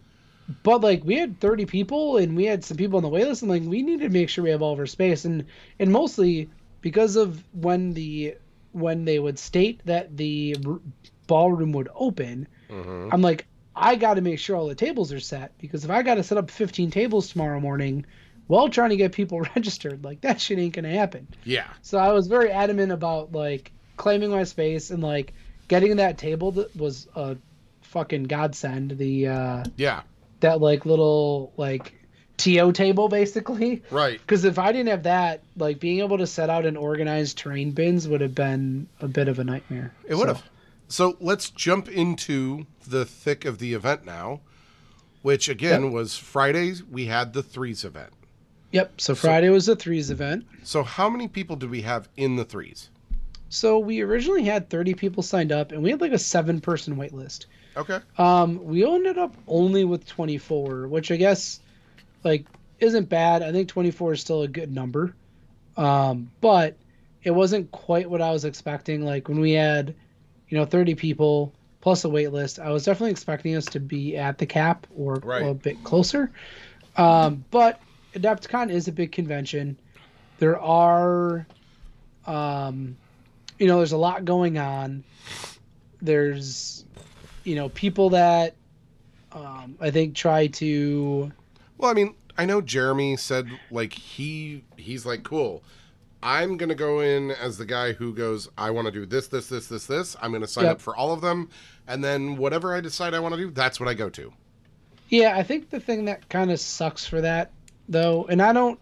but like we had thirty people and we had some people on the wait list and like we needed to make sure we have all of our space and and mostly because of when the when they would state that the r- ballroom would open. Mm-hmm. I'm like, I got to make sure all the tables are set because if I got to set up fifteen tables tomorrow morning while trying to get people registered, like that shit ain't gonna happen. Yeah. So I was very adamant about like claiming my space and like getting that table that was a fucking godsend. The uh, Yeah. that like little like T O table basically. Right. Because if I didn't have that, like being able to set out and organize terrain bins would have been a bit of a nightmare. It would have. So let's jump into the thick of the event now, which again Yep. was Fridays. We had the threes event. Yep. So Friday was the threes event. So how many people did we have in the threes? So we originally had thirty people signed up, and we had like a seven-person wait list. Okay. Um, we ended up only with twenty-four, which I guess like isn't bad. I think twenty-four is still a good number, um, but it wasn't quite what I was expecting. Like when we had, you know, thirty people plus a wait list, I was definitely expecting us to be at the cap or, Right. or a bit closer. Um, but Adepticon is a big convention. There are, um, you know, there's a lot going on. There's, you know, people that um, I think try to. Well, I mean, I know Jeremy said like he he's like, cool. I'm gonna go in as the guy who goes, I want to do this, this, this, this, this. I'm gonna sign Yep. up for all of them, and then whatever I decide I want to do, that's what I go to. Yeah, I think the thing that kind of sucks for that, though, and I don't,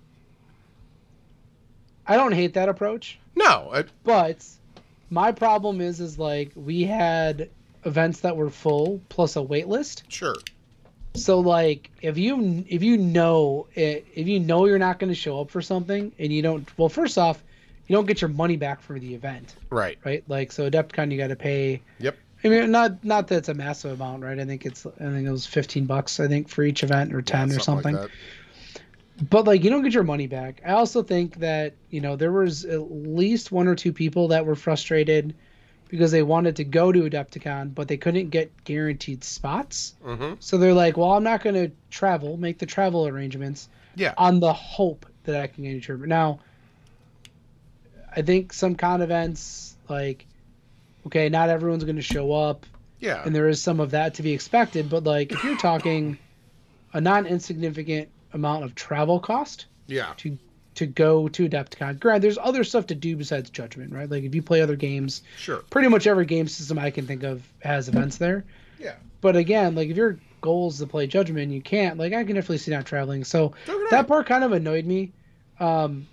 I don't hate that approach, No, I, but my problem is, is like we had events that were full plus a wait list. sure. So like if you if you know it, if you know you're not going to show up for something and you don't, well, first off, you don't get your money back for the event, Right. right? Like so Adepticon you got to pay. Yep. I mean, not not that it's a massive amount, right? I think it's I think it was fifteen bucks I think for each event or ten Yeah, or something. like that. But like you don't get your money back. I also think that, you know, there was at least one or two people that were frustrated because they wanted to go to Adepticon, but they couldn't get guaranteed spots. Mm-hmm. So they're like, well, I'm not going to travel, make the travel arrangements Yeah. on the hope that I can get a tournament. Now, I think some con events, like, okay, not everyone's going to show up, Yeah. and there is some of that to be expected. But like, if you're talking a non-insignificant amount of travel cost Yeah. to to go to Adepticon, granted, there's other stuff to do besides Judgment, right? Like if you play other games, Sure. pretty much every game system I can think of has events there. Yeah. But again, like if your goal is to play Judgment, you can't. Like I can definitely see not traveling. So Okay. that part kind of annoyed me. Um,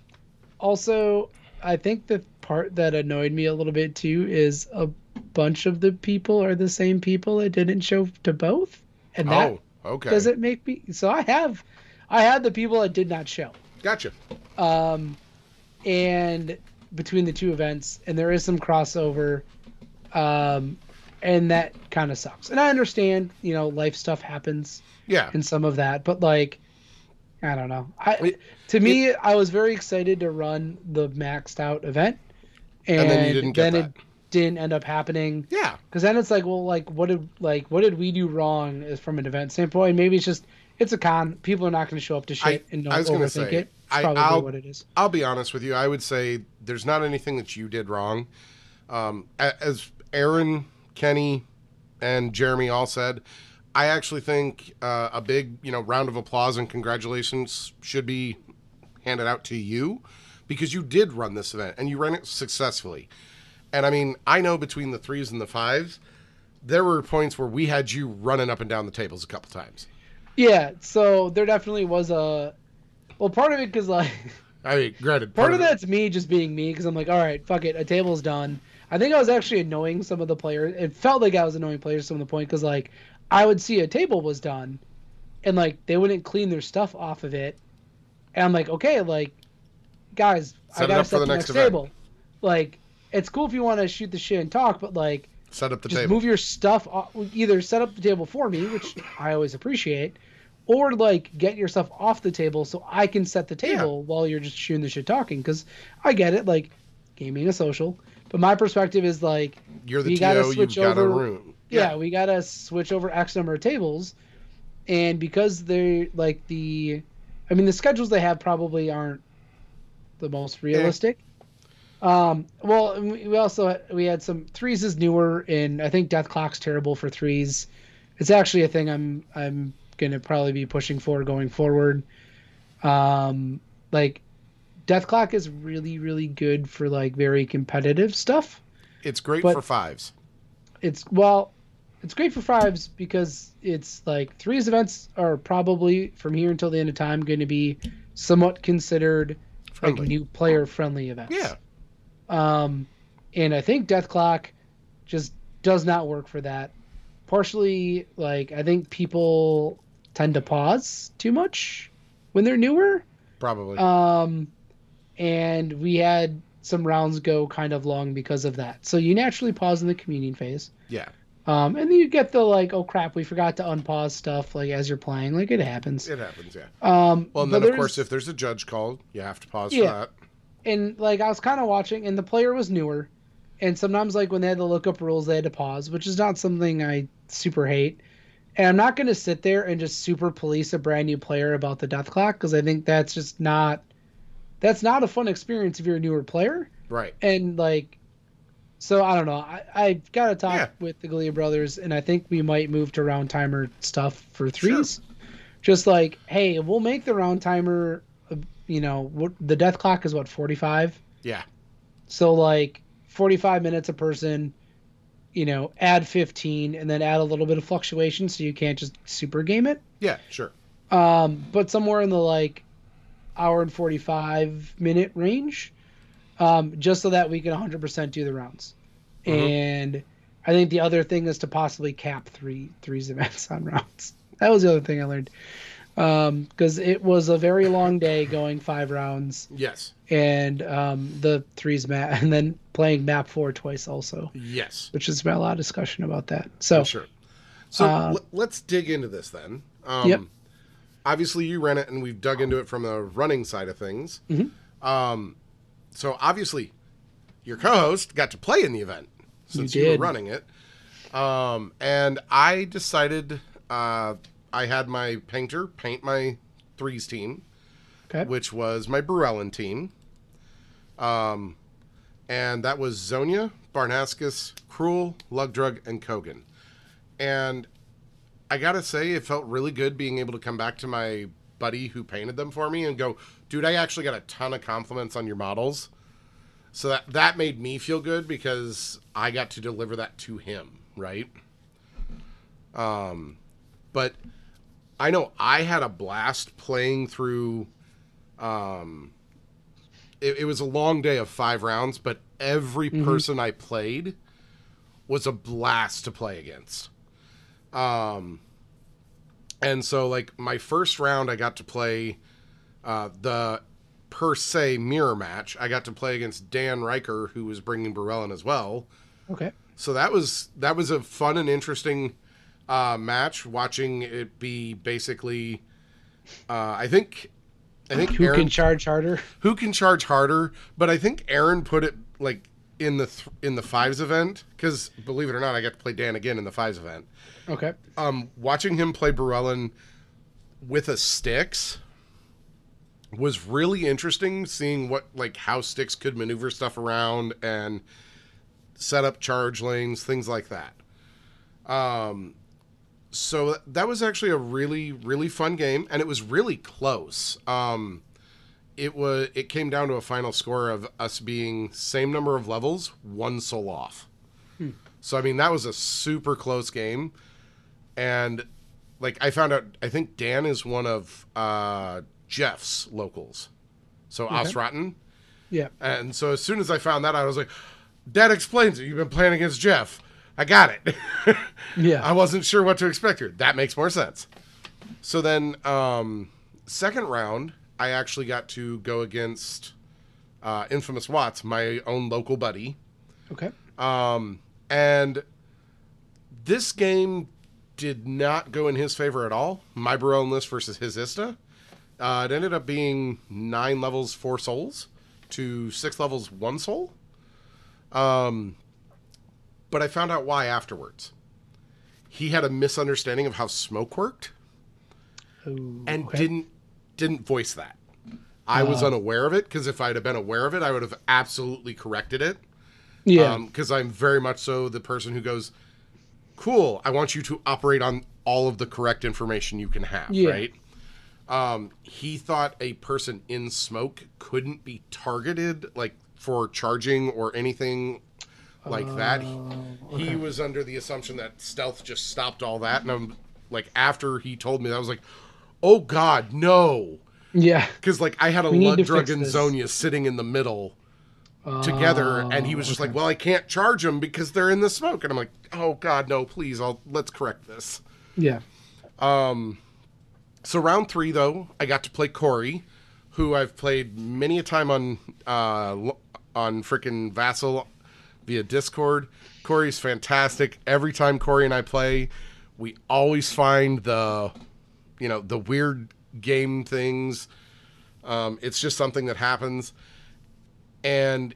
also, I think the part that annoyed me a little bit too is a bunch of the people are the same people that didn't show to both, and that Oh, okay. doesn't make me. So I have, I had the people that did not show. Gotcha. Um, and between the two events, and there is some crossover, um, and that kind of sucks. And I understand, you know, life stuff happens Yeah. and some of that, but like, I don't know. I It, to me, it, I was very excited to run the maxed out event, and then you and didn't get then that. it didn't end up happening. Yeah. Because then it's like, well, like what did like what did we do wrong as from an event standpoint? Maybe it's just it's a con. People are not going to show up to I, shit and I don't was going to overthink say, it. It's I, probably I'll, what it is. I'll be honest with you. I would say there's not anything that you did wrong. Um, a- as Aaron, Kenny, and Jeremy all said, I actually think uh, a big, you know, round of applause and congratulations should be handed out to you because you did run this event and you ran it successfully. And I mean, I know between the threes and the fives, there were points where we had you running up and down the tables a couple times. Yeah. So there definitely was a well, part of it because like I mean, granted, part, part of of it, that's me just being me because I'm like, all right, fuck it, a table's done. I think I was actually annoying some of the players. It felt like I was annoying players some of the point because like I would see a table was done, and like they wouldn't clean their stuff off of it, and I'm like, okay, like guys, Set I it gotta up for set the the next next event. table. Like it's cool if you want to shoot the shit and talk, but like set up the just table. move your stuff off, either set up the table for me, which I always appreciate, or like get your stuff off the table so I can set the table while you're just shooting the shit talking. Because I get it, like gaming is social, but my perspective is like You're the we T gotta O, you've switch got a over. room. Yeah, we gotta switch over X number of tables, and because they're like the, I mean the schedules they have probably aren't the most realistic. Um, well, and we we also we had some threes is newer, and I think Death Clock's terrible for threes. It's actually a thing I'm I'm gonna probably be pushing for going forward. Um, like Death Clock is really really good for like very competitive stuff, It's great but for fives. it's well, it's great for fives because it's like threes events are probably from here until the end of time going to be somewhat considered Friendly. like new player friendly events. Yeah. Um, and I think Death Clock just does not work for that. Partially, like I think people tend to pause too much when they're newer. Probably. Um, and we had some rounds go kind of long because of that. So you naturally pause in the communing phase. yeah. Um, and then you get the like, oh crap, we forgot to unpause stuff like as you're playing. Like it happens. It happens, yeah. Um, Well, and but then, of there's- course, if there's a judge called, you have to pause Yeah. for that. and like I was kind of watching, and the player was newer, and sometimes like when they had to look up rules, they had to pause, which is not something I super hate. And I'm not going to sit there and just super police a brand new player about the death clock because I think that's just not that's not a fun experience if you're a newer player. Right. And like, so I don't know. I I've got to talk Yeah. with the Galea brothers, and I think we might move to round timer stuff for threes. Just like, hey, we'll make the round timer. uh, You know, what the death clock is what forty-five. Yeah. So like forty-five minutes a person. You know, add fifteen, and then add a little bit of fluctuation, so you can't just super game it. Yeah, sure. Um, but somewhere in the like hour and forty-five minute range, um, just so that we can one hundred percent do the rounds. Mhm. And I think the other thing is to possibly cap three threes events on rounds. That was the other thing I learned. Um, because it was a very long day going five rounds, Yes. and um, the threes map, and then playing map four twice also, Yes. which has been a lot of discussion about that. So I'm sure. So Uh, l- let's dig into this then. Um, Yep. Obviously, you ran it, and we've dug into it from the running side of things. Mhm. Um, so obviously, your co-host got to play in the event since you, did. were running it. Um, and I decided uh, I had my painter paint my threes team, okay, which was my Bruellen team. Um, and that was Zonia, Barnascus, Cruel, Lugdrug, and Kogan. And I gotta say, it felt really good being able to come back to my buddy who painted them for me and go, dude, I actually got a ton of compliments on your models. So that, that made me feel good because I got to deliver that to him, right? Um, but I know I had a blast playing through um, it, it was a long day of five rounds, but every Mhm. person I played was a blast to play against. Um, and so like my first round, I got to play uh, the per se mirror match. I got to play against Dan Riker, who was bringing Bruellen as well. Okay. So that was that was a fun and interesting uh, match. Watching it be basically, uh, I think, I think Who Aaron, can charge harder? who can charge harder. But I think Aaron put it like in the th- in the fives event, because believe it or not, I got to play Dan again in the fives event. Okay. Um, watching him play Bruellen with a Styx was really interesting. Seeing what like how Styx could maneuver stuff around and set up charge lanes, things like that. Um, so that was actually a really, really fun game, and it was really close. Um, it was it came down to a final score of us being same number of levels, one soul off. Hmm. So I mean that was a super close game, and like I found out, I think Dan is one of uh, Jeff's locals, so Okay. Osrotten. Yeah. And so as soon as I found that out, I was like, that explains it. You've been playing against Jeff. I got it. Yeah. I wasn't sure what to expect here. That makes more sense. So then, um, second round, I actually got to go against uh, Infamous Watts, my own local buddy. Okay. Um, and this game did not go in his favor at all. My Bruellen list versus his Ista. Uh, it ended up being nine levels, four souls, to six levels, one soul. Um, but I found out why afterwards. He had a misunderstanding of how smoke worked Ooh, and okay. didn't didn't voice that. I was Uh. unaware of it, because if I'd have been aware of it, I would have absolutely corrected it. Yeah. Because I'm very much so the person who goes, cool, I want you to operate on all of the correct information you can have, Yeah. right? Um, he thought a person in smoke couldn't be targeted, like, for charging or anything like that. Oh, He okay. was under the assumption that stealth just stopped all that, and I'm, like, after he told me that, I was like, oh, God, no. Yeah. Because, like, I had a We need Lud to Drug fix and this. Zonia sitting in the middle together, and he was just Oh, okay. like, well, I can't charge them because they're in the smoke. And I'm like, oh, God, no, please, I'll let's correct this. Yeah. So round three, though, I got to play Corey, who I've played many a time on uh, on frickin' Vassal via Discord. Corey's fantastic. Every time Corey and I play, we always find the, you know, the weird game things. Um, it's just something that happens. And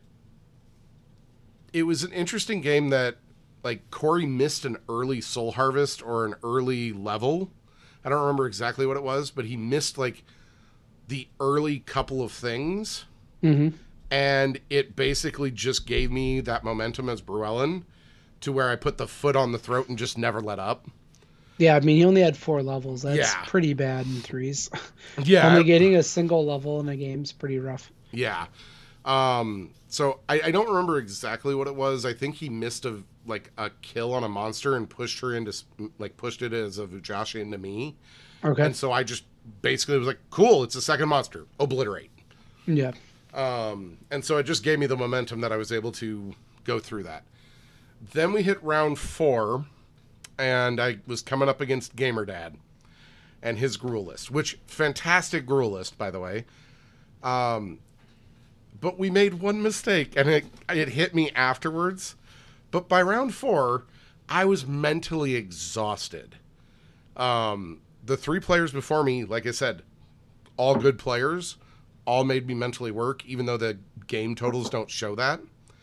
it was an interesting game that, like, Corey missed an early Soul Harvest or an early level. I don't remember exactly what it was, but he missed, like, the early couple of things. Mm-hmm. And it basically just gave me that momentum as Bruellen to where I put the foot on the throat and just never let up. Yeah, I mean, he only had four levels. That's Yeah. pretty bad in threes. Yeah. Only getting a single level in a game's pretty rough. Yeah. Um, so I, I don't remember exactly what it was. I think he missed a like a kill on a monster and pushed her into like pushed it as a Vujashi into me. Okay. And so I just basically was like, cool, it's a second monster. Obliterate. Yeah. Um, and so it just gave me the momentum that I was able to go through that. Then we hit round four, and I was coming up against Gamer Dad and his Gruul list, which fantastic Gruul list, by the way. Um, but we made one mistake, and it it hit me afterwards. But by round four, I was mentally exhausted. Um, the three players before me, like I said, all good players, all made me mentally work, even though the game totals don't show that.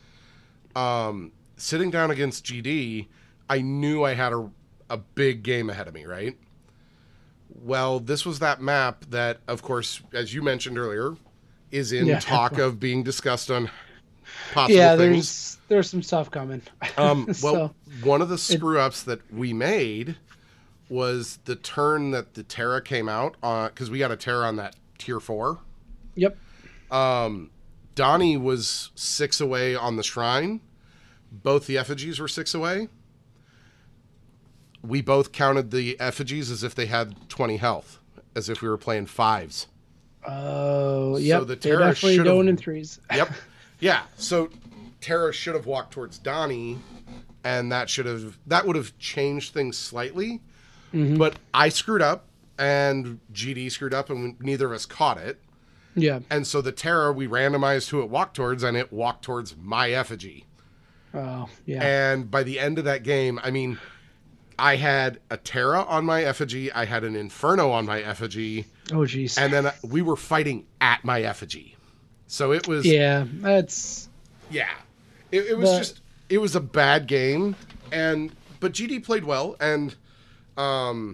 Um, sitting down against G D, I knew I had a, a big game ahead of me, right? Well, this was that map that, of course, as you mentioned earlier, is in Yeah. talk of being discussed on possible Yeah, things. there's there's some stuff coming. Um, well, So, one of the screw ups that we made was the turn that the Terra came out on, because we got a Terra on that tier four. yep. Um, Donnie was six away on the shrine. Both the effigies were six away. We both counted the effigies as if they had twenty health, as if we were playing fives. Oh, So yep. the They're Terra definitely should going in have. threes. Yep. Yeah. So Terra should have walked towards Donnie, and that should have that would have changed things slightly. hmm But I screwed up, and G D screwed up, and neither of us caught it. Yeah. And so the Terra, we randomized who it walked towards, and it walked towards my effigy. Oh, yeah. And by the end of that game, I mean, I had a Terra on my effigy, I had an Inferno on my effigy, Oh, jeez. and then we were fighting at my effigy. So it was, Yeah, that's yeah, it, it was The- just, it was a bad game, and but G D played well, and um,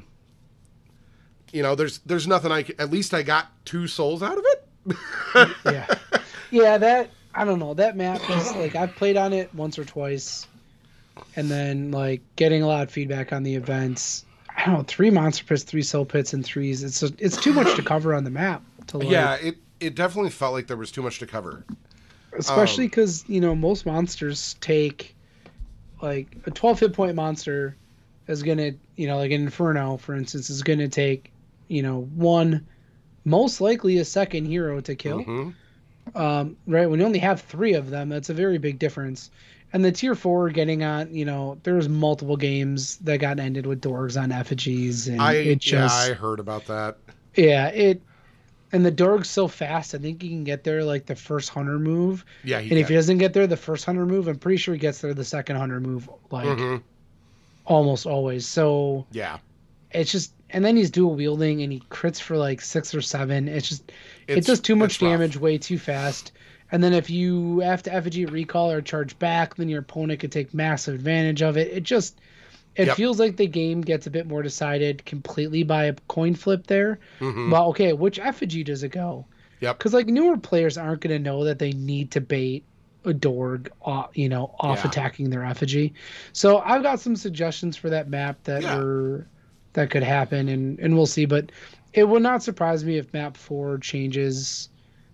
you know, there's there's nothing I c- at least I got two souls out of it. yeah, yeah. That I don't know. That map is like I've played on it once or twice, and then like getting a lot of feedback on the events. I don't know. Three monster pits, three soul pits, and threes. It's a, it's too much to cover on the map. To like, Yeah, it it definitely felt like there was too much to cover. especially um, because you know most monsters take like a twelve hit point monster is gonna you know like an Inferno for instance is gonna take you know one most likely a second hero to kill. Mhm. Um, right when you only have three of them, that's a very big difference. And the tier four getting on, you know, there's multiple games that got ended with dorgs on effigies, and I it just yeah, I heard about that. yeah, it and the dorg's so fast. I think he can get there like the first hunter move, Yeah, he and if he can. doesn't get there the first hunter move, I'm pretty sure he gets there the second hunter move, like Mhm. almost always. So Yeah, it's just, and then he's dual wielding and he crits for like six or seven. It's just it It's- does too much it's rough. damage way too fast. And then if you have to effigy recall or charge back, then your opponent could take massive advantage of it. It just it Yep. feels like the game gets a bit more decided completely by a coin flip there. Mhm. Well, okay, which effigy does it go? Yep. Because like newer players aren't going to know that they need to bait a dorg, off, you know, off Yeah. attacking their effigy. So I've got some suggestions for that map that Yeah. were that could happen, and and we'll see. But it would not surprise me if map four changes.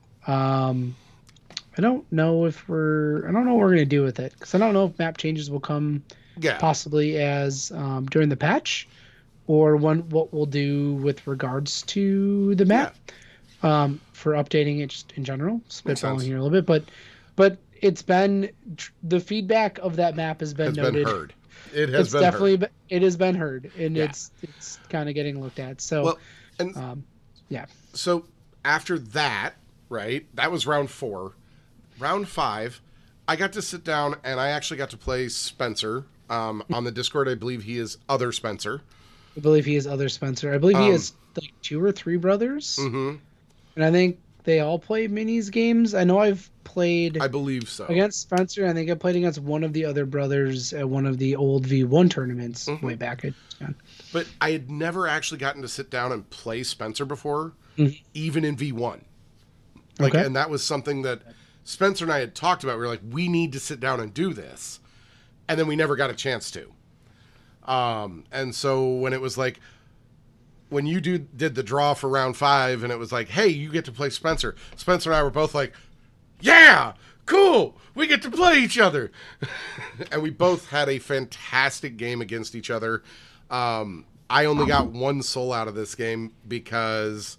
Um, I don't know if we're I don't know what we're gonna do with it because I don't know if map changes will come Yeah. possibly as um, during the patch, or when what we'll do with regards to the map um, for updating it just in general. Makes Spitballing sense. here a little bit, but but it's been the feedback of that map has been Has noted. been heard. It has It's been definitely heard. be- it has been heard, and Yeah. it's it's kind of getting looked at. So Well, and um, yeah, so after that, right? That was round four. Round five, I got to sit down and I actually got to play Spencer. Um, on the Discord, I believe he is Other Spencer. I believe he is other Spencer. I believe he Um, has like two or three brothers, Mm-hmm. and I think they all play minis games. I know I've played I believe so. against Spencer. I think I played against one of the other brothers at one of the old V one tournaments Mhm. way back at. But I had never actually gotten to sit down and play Spencer before, Mhm. even in V one. Like, Okay. and that was something that Spencer and I had talked about. We were like, we need to sit down and do this, and then we never got a chance to. Um, and so when it was like, when you do did the draw for round five, and it was like, hey, you get to play Spencer. Spencer and I were both like, yeah, cool, we get to play each other, and we both had a fantastic game against each other. Um, I only got one soul out of this game because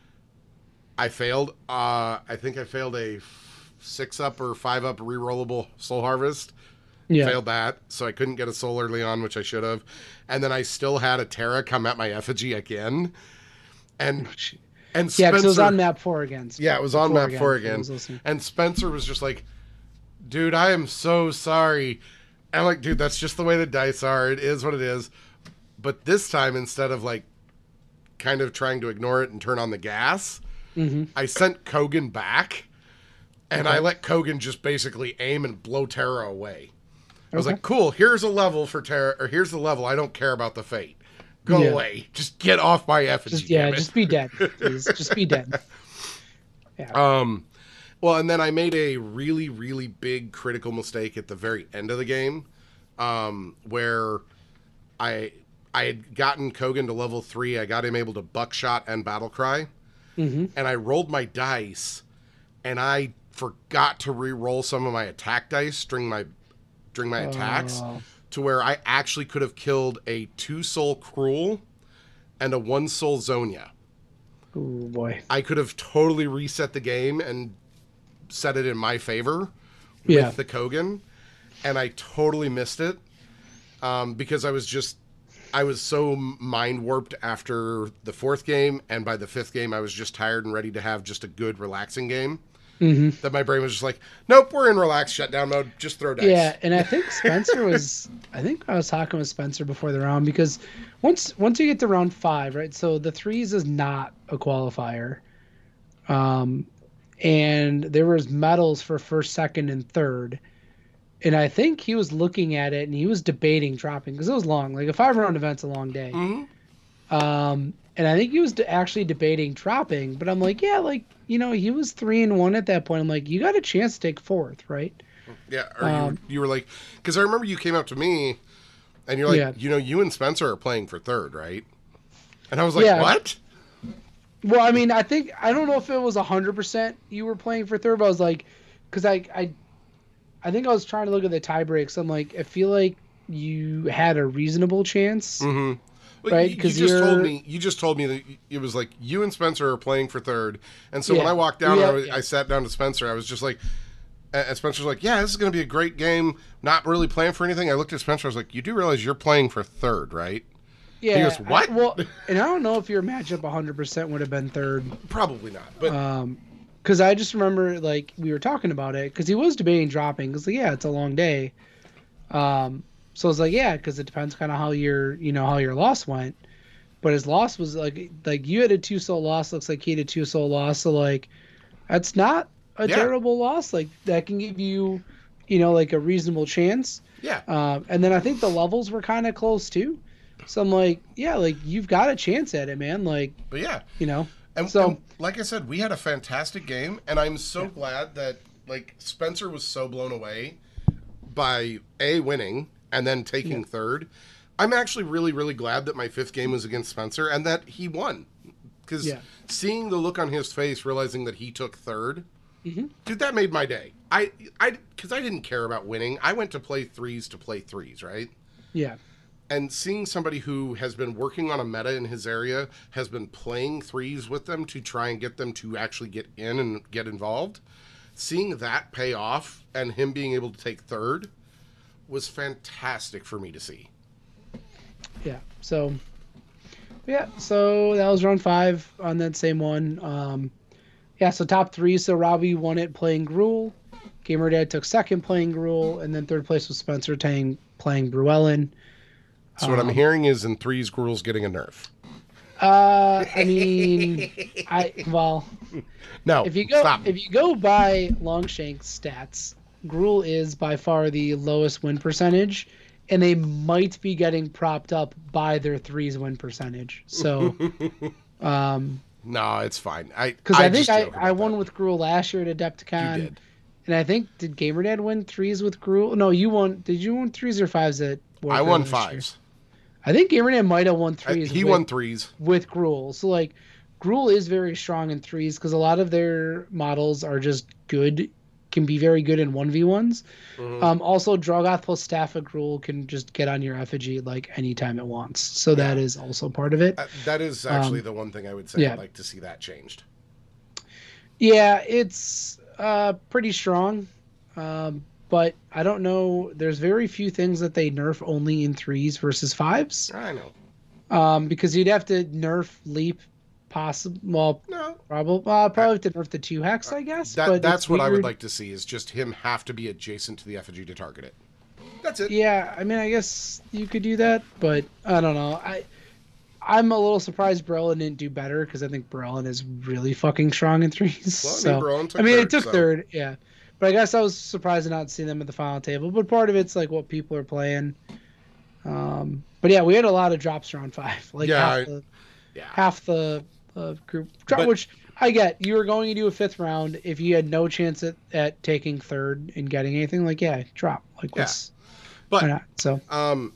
I failed. Uh, I think I failed a six up or five up rerollable soul harvest. Yeah, Failed that, so I couldn't get a soul early on, which I should have. And then I still had a Terra come at my effigy again. And and yeah, Spencer, because it was on map four again. yeah, it was on map four for again. those listening. And Spencer was just like, dude, I am so sorry. And I'm like, dude, that's just the way the dice are. It is what it is. But this time, instead of like kind of trying to ignore it and turn on the gas, Mm-hmm. I sent Kogan back, and Okay. I let Kogan just basically aim and blow Terra away. I was Okay. like, cool, here's a level for Terra, or here's the level. I don't care about the fate. Go Yeah. away. Just get off my effigy. Just yeah, damn it. just be dead, please. Just be dead. Yeah. Um, well, and then I made a really, really big critical mistake at the very end of the game, um, where I I had gotten Kogan to level three. I got him able to buckshot and battle cry, Mm-hmm. and I rolled my dice, and I forgot to re-roll some of my attack dice during my during my attacks, Oh. to where I actually could have killed a two soul Cruel and a one soul Zonia. Oh boy. I could have totally reset the game and set it in my favor with Yeah. the Kogan, and I totally missed it um, because I was just I was so mind warped after the fourth game, and by the fifth game I was just tired and ready to have just a good relaxing game. Mm-hmm. That my brain was just like, nope, we're in relax shutdown mode. Just throw dice. Yeah, and I think Spencer was. I think I was talking with Spencer before the round because once once you get to round five, right? So the threes is not a qualifier, um, and there was medals for first, second, and third, and I think he was looking at it and he was debating dropping because it was long. Like a five round event's a long day. Mm-hmm. Um, and I think he was de- actually debating dropping, but I'm like, yeah, like. You know, he was three and one at that point. I'm like, you got a chance to take fourth, right? Yeah, or Um, you, were, you were like, because I remember you came up to me, and you're like, Yeah. you know, you and Spencer are playing for third, right? And I was like, Yeah. what? Well, I mean, I think I don't know if it was a hundred percent you were playing for third, but I was like, because I, I, I think I was trying to look at the tie breaks. I'm like, I feel like you had a reasonable chance, Mm-hmm. Well, right? You, you Because just you're told me. You just told me that it was like you and Spencer are playing for third, and so when Yeah. I walked down, Yeah, I, was, yeah. I sat down to Spencer. I was just like, and Spencer's like, yeah, this is going to be a great game. Not really playing for anything. I looked at Spencer. I was like, you do realize you're playing for third, right? yeah. goes, "What?" I, well, and I don't know if your matchup one hundred percent would have been third. Probably not, but Um, because I just remember like we were talking about it because he was debating dropping because like, yeah, it's a long day. Um, so I was like, yeah, because it depends kind of how your you know how your loss went. But his loss was like like you had a two soul loss. Looks like he had a two soul loss. So like, that's not a Yeah. terrible loss. Like that can give you, you know, like a reasonable chance. yeah, Um, and then I think the levels were kind of close too. So I'm like, yeah, like you've got a chance at it, man. Like, but yeah. you know. And So- and like I said, we had a fantastic game, and I'm so glad that like Spencer was so blown away by a winning and then taking Yeah. third. I'm actually really, really glad that my fifth game was against Spencer and that he won. Because Yeah. seeing the look on his face, realizing that he took third, Mhm. dude, that made my day. I, I, because I didn't care about winning. I went to play threes to play threes, right? Yeah. And seeing somebody who has been working on a meta in his area, has been playing threes with them to try and get them to actually get in and get involved, seeing that pay off and him being able to take third was fantastic for me to see. Yeah. So, yeah. So that was round five on that same one. Um, yeah. So top three. So Robbie won it playing Gruul. Gamer Dad took second playing Gruul, and then third place was Spencer Tang playing Bruellen. So what I'm Um, hearing is in threes, Gruul's getting a nerf. Uh, I mean, I well, No, if you go stop. if you go by Longshank's stats, Gruul is by far the lowest win percentage, and they might be getting propped up by their threes win percentage. So, um, No, it's fine. I because I, think just I, joke I about won that. with Gruul last year at Adepticon. You did. And I think did GamerDad win threes with Gruul? No, you won. Did you win threes or fives at? I Warfare won last year? fives. I think GamerDad might have won I, threes. he with, won threes. with Gruul. So like, Gruul is very strong in threes because a lot of their models are just good, can be very good in one v ones. Mhm. Um, also, Drogoth plus Staff of Gruul can just get on your effigy like anytime it wants. So that is also part of it. Uh, that is actually Um, the one thing I would say yeah. I'd like to see that changed. Yeah, it's uh, pretty strong. Um, but I don't know. There's very few things that they nerf only in threes versus fives. I know. Um, because you'd have to nerf leap, possible. Well, No, probably uh, probably have to nerf the two hex, I guess. that but that's it's what I would weird. like to see is just him have to be adjacent to the effigy to target it. That's it. Yeah, I mean, I guess you could do that, but I don't know. I I'm a little surprised Brelin didn't do better because I think Brelin is really fucking strong in threes. Well, I mean, so Brelin took I mean, third, it took so- third, yeah. But I guess I was surprised to not see them at the final table. But part of it's like what people are playing. Um, but yeah, we had a lot of drops around five. Like Yeah, half I- the Yeah. half the uh, group drop, But- which I get. You were going to do a fifth round if you had no chance at, at taking third and getting anything. Like yeah, drop. Like Yeah. what's But why not? So Um,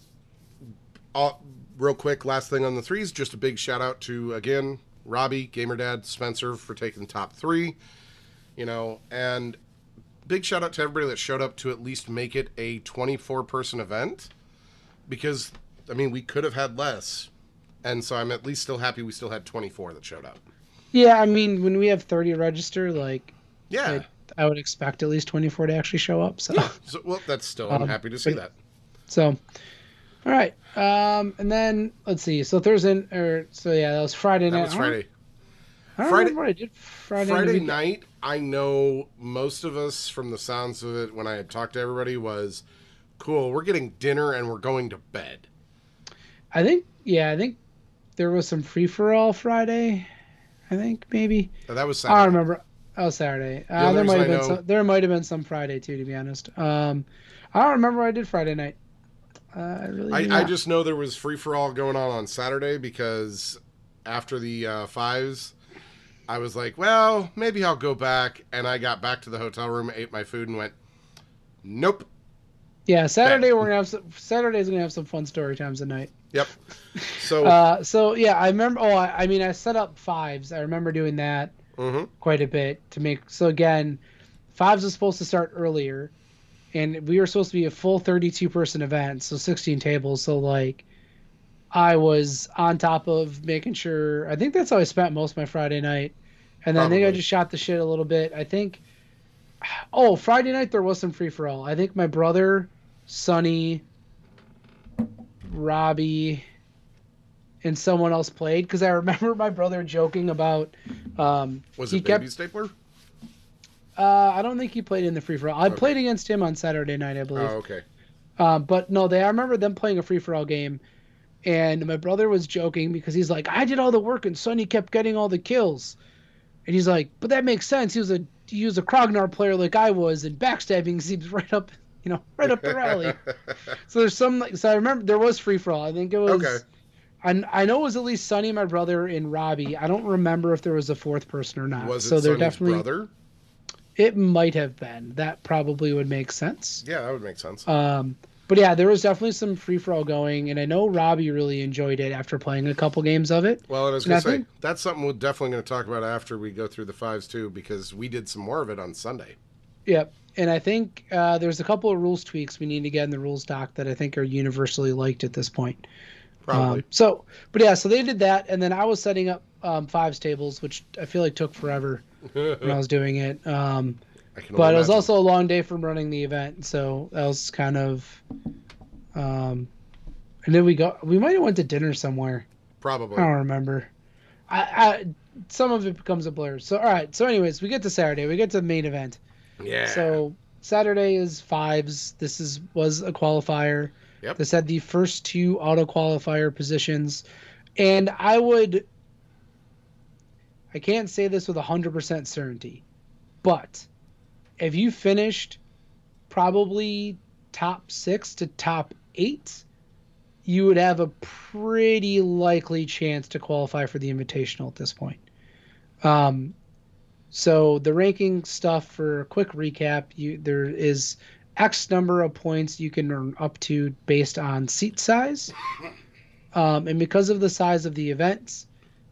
all, real quick, last thing on the threes, just a big shout out to, again, Robbie, GamerDad, Spencer for taking the top three, you know, and big shout out to everybody that showed up to at least make it a twenty-four person event because, I mean, we could have had less. And so I'm at least still happy we still had twenty-four that showed up. Yeah, I mean, when we have thirty register, like, Yeah. I, I would expect at least twenty-four to actually show up. So, Yeah. So, well, that's still, I'm um, happy to see but that. so, all right. Um, and then let's see. So Thursday, or so yeah, that was Friday That night. was I don't, Friday. I don't Friday, remember what I did Friday in the Friday weekend. night, I know most of us, from the sounds of it, when I had talked to everybody, was cool. We're getting dinner and we're going to bed. I think, yeah, I think there was some free for all Friday. I think maybe. Uh, That was I don't Saturday. remember. Oh, Saturday. The Uh, only there reason might I have been know, some. There might have been some Friday too, to be honest. Um, I don't remember what I did Friday night. Uh, I really I, do I not. just know there was free for all going on on Saturday because after the uh, fives, I was like, well, maybe I'll go back. And I got back to the hotel room, ate my food, and went, nope, Yeah, bed. Saturday we're gonna have some. Saturday's gonna have some fun story times at night. Yep. So, Uh, so yeah, I remember. Oh, I, I mean, I set up fives. I remember doing that mm-hmm. quite a bit to make. So again, fives was supposed to start earlier, and we were supposed to be a full thirty-two person event, so sixteen tables. So like, I was on top of making sure. I think that's how I spent most of my Friday night, and then I think I Probably. just shot the shit a little bit. I think. Oh, Friday night there was some free for all. I think my brother, Sonny, Robbie, and someone else played because I remember my brother joking about. Um, Was he it Baby kept. Stapler? Uh, I don't think he played in the free for all. I Okay. played against him on Saturday night, I Oh, believe. okay. Um, but no, they. I remember them playing a free for all game, and my brother was joking because he's like, "I did all the work, and Sonny kept getting all the kills," and he's like, "But that makes sense. He was a he was a Krognar player like I was, and backstabbing seems right up, you know, right up the rally." So there's some like so I remember there was free for all. I think it Okay. was. I, I know it was at least Sonny, my brother, and Robbie. I don't remember if there was a fourth person or not. Was it So they're Sonny's definitely. brother? It might have been. That probably would make sense. Yeah, that would make sense. Um, but yeah, there was definitely some free for all going, and I know Robbie really enjoyed it after playing a couple games of it. Well, and I was And going I to say, think, that's something we're definitely going to talk about after we go through the fives, too, because we did some more of it on Sunday. yeah, and I think uh, there's a couple of rules tweaks we need to get in the rules doc that I think are universally liked at this point. Probably. Um, so, but yeah, so they did that, and then I was setting up um, fives tables, which I feel like took forever when I was doing it. Um, I can but only it was imagine. also a long day from running the event, so that was kind of. Um, and then we go. We might have went to dinner somewhere. I Probably. don't remember. I, I some of it becomes a blur. So all right. So anyways, we get to Saturday. We get to the main event. Yeah. So Saturday is fives. This is was a qualifier. Yep. This had the first two auto qualifier positions, and I would. I can't say this with a hundred percent certainty, but if you finished probably top six to top eight, you would have a pretty likely chance to qualify for the invitational at this point. Um, so the ranking stuff, for a quick recap, you there is X number of points you can earn up to based on seat size, um, and because of the size of the events,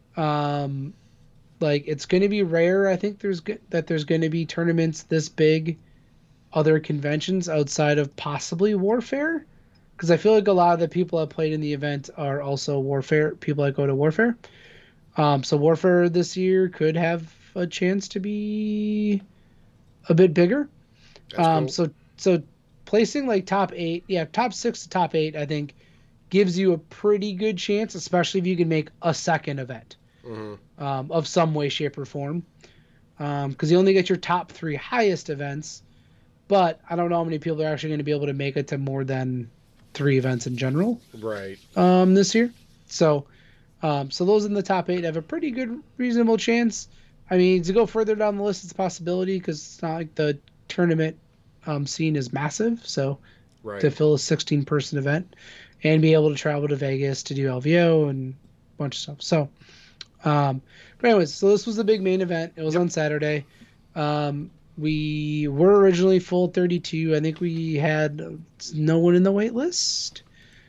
um, like it's going to be rare. I think there's that there's going to be tournaments this big, other conventions outside of possibly Warfare, because I feel like a lot of the people that played in the event are also Warfare people that go to Warfare. Um, so Warfare this year could have a chance to be a bit bigger. That's Um, cool. so so placing like top eight, yeah, top six to top eight, I think gives you a pretty good chance, especially if you can make a second event Mm-hmm. um, of some way, shape, or form. Because um, you only get your top three highest events, but I don't know how many people are actually going to be able to make it to more than three events in general Right. um, this year. So, um, so those in the top eight have a pretty good, reasonable chance. I mean, to go further down the list, it's a possibility because it's not like the tournament um, scene is massive. So, Right. to fill a sixteen person event and be able to travel to Vegas to do L V O and a bunch of stuff. So, um, but anyways, so this was the big main event. It was Yep. on Saturday. Um, we were originally full thirty-two. I think we had no one in the wait list.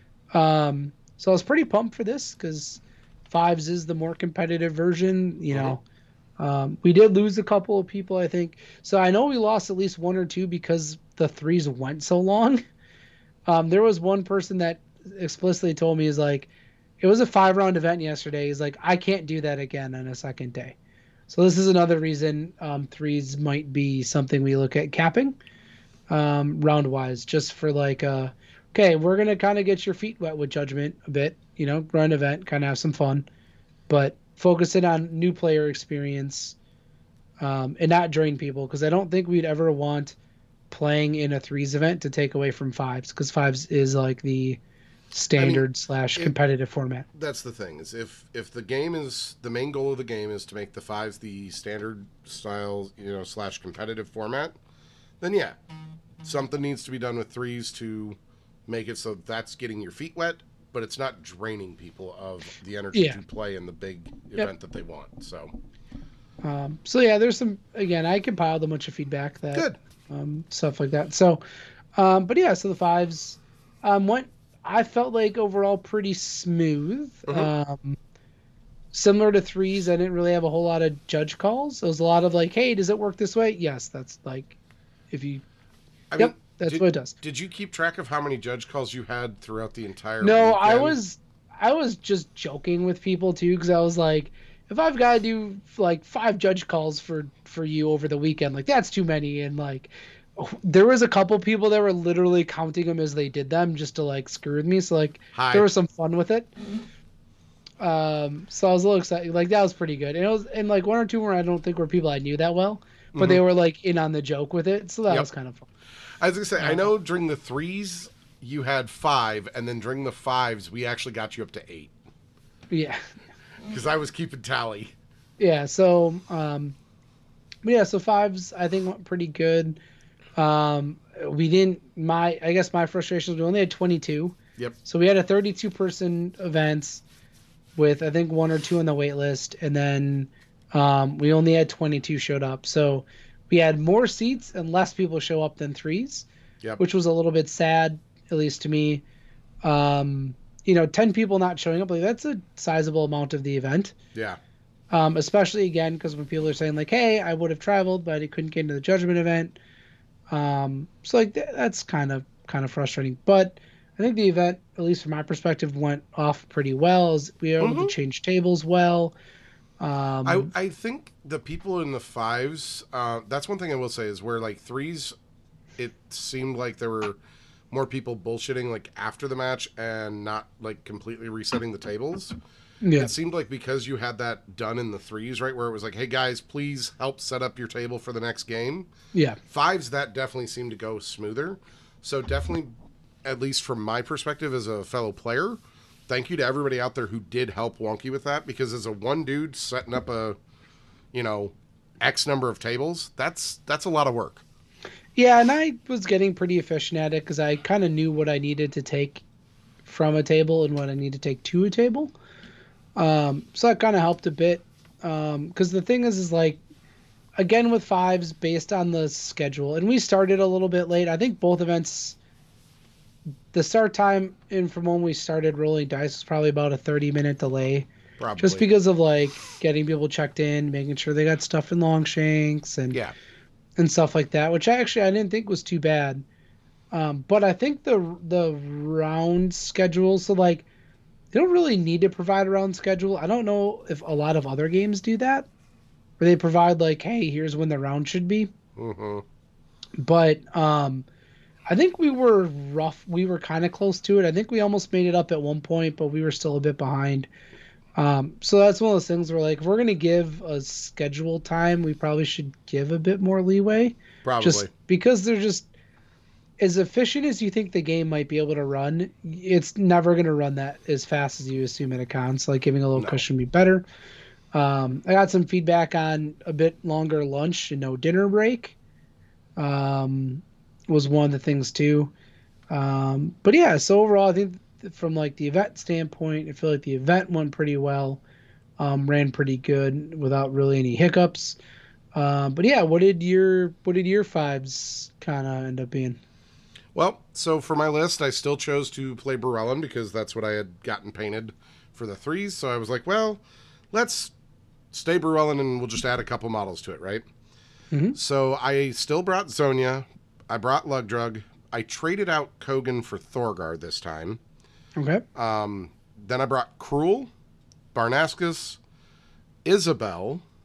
Um, so I was pretty pumped for this because fives is the more competitive version. You know, um, we did lose a couple of people, I think. So I know we lost at least one or two because the threes went so long. Um, there was one person that explicitly told me is like, it was a five round event yesterday. He's like, I can't do that again on a second day. So this is another reason um, threes might be something we look at capping um, round wise, just for like, uh, okay, we're gonna kind of get your feet wet with Judgment a bit, you know, run an event, kind of have some fun, but focus it on new player experience um, and not drain people, because I don't think we'd ever want playing in a threes event to take away from fives, because fives is like the standard I mean, slash competitive format. That's the thing, is if if the game is the main goal of the game is to make the fives the standard style, you know, slash competitive format, then yeah, something needs to be done with threes to make it so that's getting your feet wet, but it's not draining people of the energy yeah. to play in the big event yep. that they want. So um so yeah, there's some, again, I compiled a bunch of feedback that good um stuff like that. So um but yeah, so the fives um went, I felt like overall pretty smooth. Mm-hmm. Um, similar to threes, I didn't really have a whole lot of judge calls. It was a lot of like, hey, does it work this way? Yes, that's like, if you, I yep, mean, that's did, what it does. Did you keep track of how many judge calls you had throughout the entire No, weekend? I was, I was just joking with people too, because I was like, if I've got to do like five judge calls for, for you over the weekend, like that's too many. And like, there was a couple people that were literally counting them as they did them just to like screw with me. So like Hi. there was some fun with it. Um, so I was a little excited. Like that was pretty good. And it was, and like one or two more I don't think were people I knew that well, but mm-hmm. they were like in on the joke with it. So that yep. was kind of fun. I was gonna say, uh, I know during the threes you had five, and then during the fives we actually got you up to eight. Yeah. Because I was keeping tally. Yeah. So, um, but yeah, so fives I think went pretty good. Um, we didn't, my, I guess my frustration was we only had twenty-two. Yep. So we had a thirty-two person events with, I think, one or two on the wait list. And then, um, we only had twenty-two showed up. So we had more seats and less people show up than threes, yep. which was a little bit sad, at least to me. Um, you know, ten people not showing up, like that's a sizable amount of the event. Yeah. Um, especially again, because when people are saying like, hey, I would have traveled, but I couldn't get into the Judgment event. Um, so like th- that's kind of kind of frustrating, but I think the event, at least from my perspective, went off pretty well. As we were able mm-hmm. to change tables well. Um, I I think the people in the fives, uh, that's one thing I will say is where like threes, it seemed like there were more people bullshitting like after the match and not like completely resetting the tables. Yeah. It seemed like because you had that done in the threes, right, where it was like, hey, guys, please help set up your table for the next game. Yeah. Fives, that definitely seemed to go smoother. So definitely, at least from my perspective as a fellow player, thank you to everybody out there who did help Wonky with that, because as a one dude setting up a, you know, X number of tables, that's that's a lot of work. Yeah, and I was getting pretty efficient at it because I kind of knew what I needed to take from a table and what I need to take to a table. Um, so that kind of helped a bit. Um, cause the thing is, is like, again, with fives based on the schedule, and we started a little bit late. I think both events, the start time in from when we started rolling dice was probably about a thirty minute delay. Probably. Just because of like getting people checked in, making sure they got stuff in Longshanks and, yeah. and stuff like that, which I actually, I didn't think was too bad. Um, but I think the, the round schedule, so like, they don't really need to provide a round schedule. I don't know if a lot of other games do that, where they provide like, hey, here's when the round should be. Mm-hmm. But um, I think we were rough. We were kind of close to it. I think we almost made it up at one point, but we were still a bit behind. Um, so that's one of those things where like, if we're going to give a schedule time, we probably should give a bit more leeway. Probably. Just because they're just, as efficient as you think the game might be able to run, it's never going to run that as fast as you assume at a con. So like giving a little no. cushion would be better. Um, I got some feedback on a bit longer lunch and no dinner break. Um, was one of the things too. Um, but yeah, so overall, I think from like the event standpoint, I feel like the event went pretty well. Um, ran pretty good without really any hiccups. Um, but yeah, what did your what did your fives kind of end up being? Well, so for my list, I still chose to play Berellin because that's what I had gotten painted for the threes. So I was like, well, let's stay Berellin and we'll just add a couple models to it, right? Mm-hmm. So I still brought Zonia. I brought Lugdrug. I traded out Kogan for Thorgar this time. Okay. Um, then I brought Cruel, Barnascus, Isabel.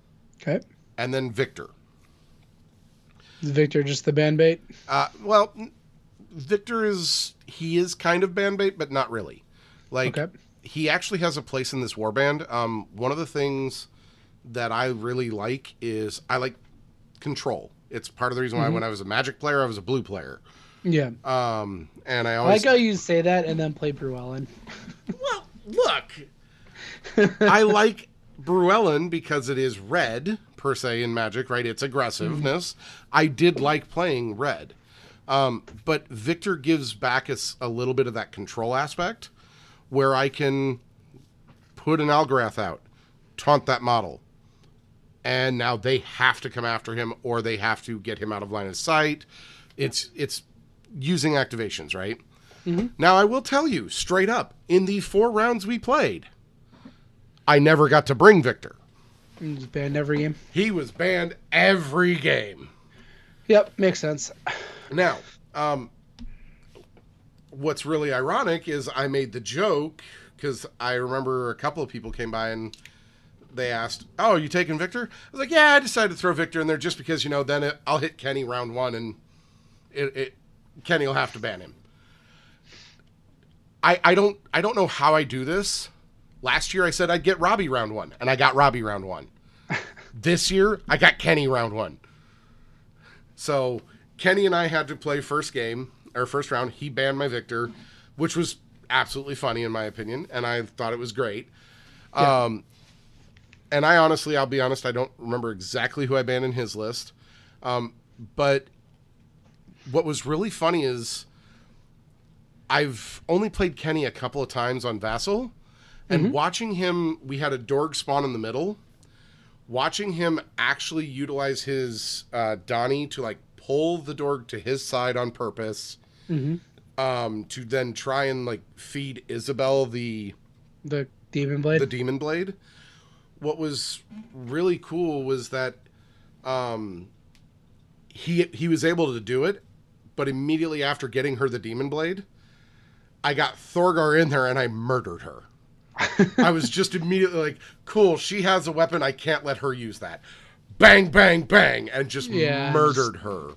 Okay. and then Victor. Is Victor just the band bait? Uh, well, Victor is, he is kind of band bait, but not really. Like, Okay. he actually has a place in this warband. Um, one of the things that I really like is I like control. It's part of the reason why Mhm. when I was a Magic player, I was a blue player. Yeah. Um, and I I always... like how you say that and then play Bruellen. Well, look, I like Bruellen because it is red, per se, in Magic, right? It's aggressiveness. Mm-hmm. I did like playing red. Um, but Victor gives back us a little bit of that control aspect where I can put an Algorath out, taunt that model, and now they have to come after him or they have to get him out of line of sight. It's it's using activations, right? Mm-hmm. Now, I will tell you straight up, in the four rounds we played, I never got to bring Victor. He was banned every game. He was banned every game. Yep, makes sense. Now, um, what's really ironic is I made the joke because I remember a couple of people came by and they asked, "Oh, are you taking Victor?" I was like, "Yeah, I decided to throw Victor in there just because, you know, then it, I'll hit Kenny round one and it, it Kenny will have to ban him." I, I don't I don't know how I do this. Last year I said I'd get Robbie round one, and I got Robbie round one. This year I got Kenny round one. So Kenny and I had to play first game, or first round. He banned my Victor, which was absolutely funny in my opinion, and I thought it was great. Yeah. Um, and I honestly, I'll be honest, I don't remember exactly who I banned in his list. Um, but what was really funny is I've only played Kenny a couple of times on Vassal, and mm-hmm. watching him, we had a Dorg spawn in the middle. Watching him actually utilize his uh, Donnie to like pull the Dorg to his side on purpose, mm-hmm. um, to then try and like feed Isabel the the Demon Blade. The Demon Blade. What was really cool was that um, he he was able to do it, but immediately after getting her the Demon Blade, I got Thorgar in there and I murdered her. I was just immediately like, cool, she has a weapon, I can't let her use that. Bang, bang, bang, and just yeah, murdered just... her.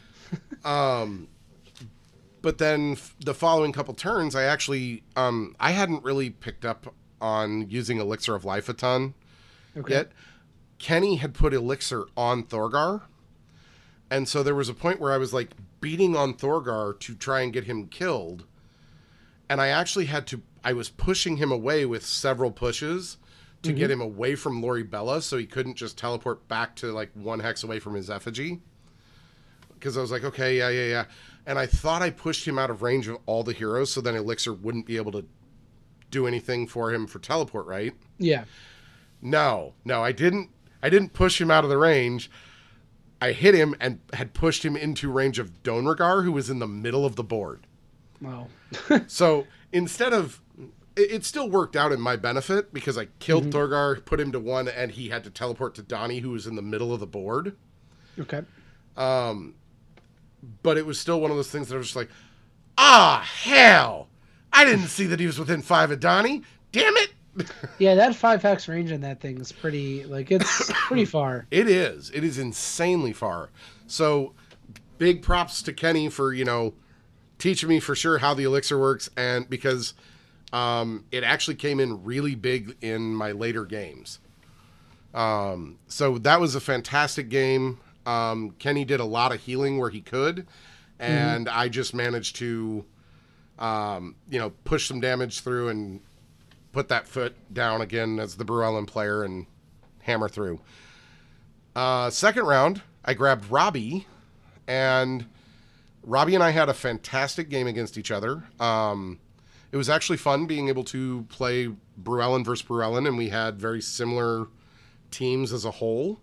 um, but then f- the following couple turns, I actually, um, I hadn't really picked up on using Elixir of Life a ton okay. yet. Kenny had put Elixir on Thorgar, and so there was a point where I was like beating on Thorgar to try and get him killed, and I actually had to, I was pushing him away with several pushes to mm-hmm. get him away from Lori Bella so he couldn't just teleport back to like one hex away from his effigy. Because I was like, okay, yeah, yeah, yeah. And I thought I pushed him out of range of all the heroes so then Elixir wouldn't be able to do anything for him for teleport, right? Yeah. No, no, I didn't. I didn't push him out of the range. I hit him and had pushed him into range of Donragar, who was in the middle of the board. Wow. So instead of, it, it still worked out in my benefit because I killed mm-hmm. Thorgar, put him to one, and he had to teleport to Donnie, who was in the middle of the board. Okay. Um, but it was still one of those things that I was just like, ah, hell! I didn't see that he was within five of Donnie. Damn it! Yeah, that five hex range in that thing is pretty, like, it's pretty far. It is. It is insanely far. So, big props to Kenny for, you know, teaching me for sure how the elixir works, and because um, it actually came in really big in my later games. Um, so that was a fantastic game. Um, Kenny did a lot of healing where he could, and mm-hmm. I just managed to, um, you know, push some damage through and put that foot down again as the Bruellen player and hammer through. Uh, second round, I grabbed Robbie, and Robbie and I had a fantastic game against each other. Um, it was actually fun being able to play Bruellen versus Bruellen, and we had very similar teams as a whole.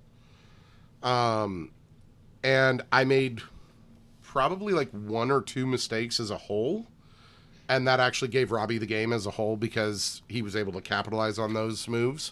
Um, and I made probably like one or two mistakes as a whole, and that actually gave Robbie the game as a whole because he was able to capitalize on those moves.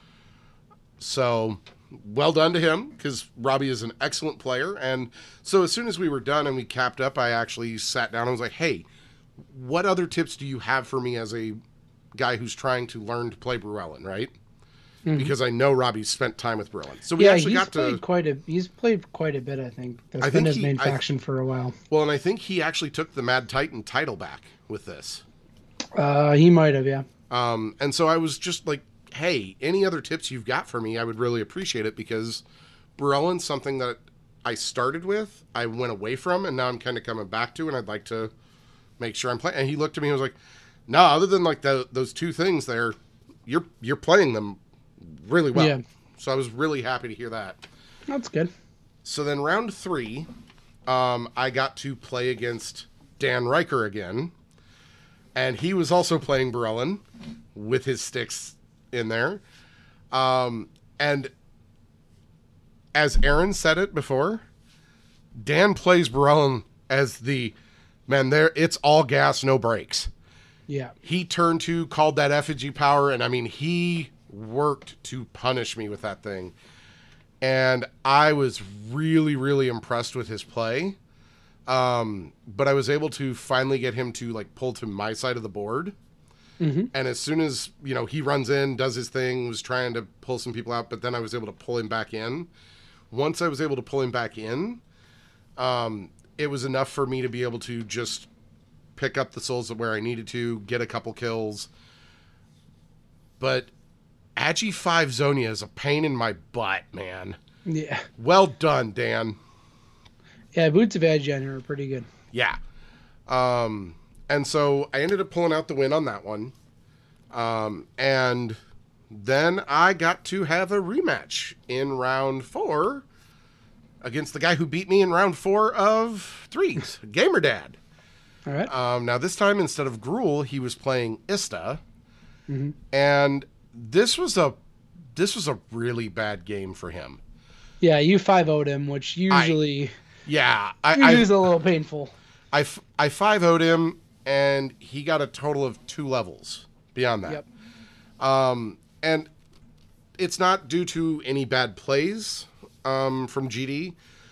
So well done to him, because Robbie is an excellent player. And so as soon as we were done and we capped up, I actually sat down and was like, hey, what other tips do you have for me as a guy who's trying to learn to play Bruellen, right? Mhm. because I know Robbie's spent time with Brillin. So we Yeah, actually he's got played to. quite a he's played quite a bit. I think that's I been think his he- main I- faction for a while. Well, and I think he actually took the Mad Titan title back with this. Uh, he might have, yeah. Um, and so I was just like, hey, any other tips you've got for me, I would really appreciate it, because Brellin's something that I started with, I went away from, and now I'm kind of coming back to, and I'd like to make sure I'm playing. And he looked at me and was like, no, other than like the, those two things there, you're you're playing them really well. Yeah. So I was really happy to hear that. That's good. So then round three, um, I got to play against Dan Riker again. And he was also playing Brellin with his sticks in there. Um, and as Aaron said it before, Dan plays Brellin as the, man, there it's all gas, no brakes. Yeah. He turned to, called that effigy power, and I mean, he worked to punish me with that thing. And I was really, really impressed with his play. Um, but I was able to finally get him to like pull to my side of the board. Mm-hmm. And as soon as, you know, he runs in, does his thing, was trying to pull some people out, but then I was able to pull him back in. Once I was able to pull him back in, um, it was enough for me to be able to just pick up the souls where I needed to, get a couple kills. But Agi five Zonia is a pain in my butt, man. Yeah. Well done, Dan. Yeah, Boots of Adjan are pretty good. Yeah. Um, and so I ended up pulling out the win on that one. Um, and then I got to have a rematch in round four against the guy who beat me in round four of threes, Gamer Dad. All right. Um, now this time, instead of Gruul, he was playing Ista. Mm-hmm. And this was a, this was a really bad game for him. Yeah, you five oh'd him, which usually, Yeah. I, usually I, is a little painful. I, f- I five oh'd him, and he got a total of two levels beyond that. Yep. Um, and it's not due to any bad plays um, from G D.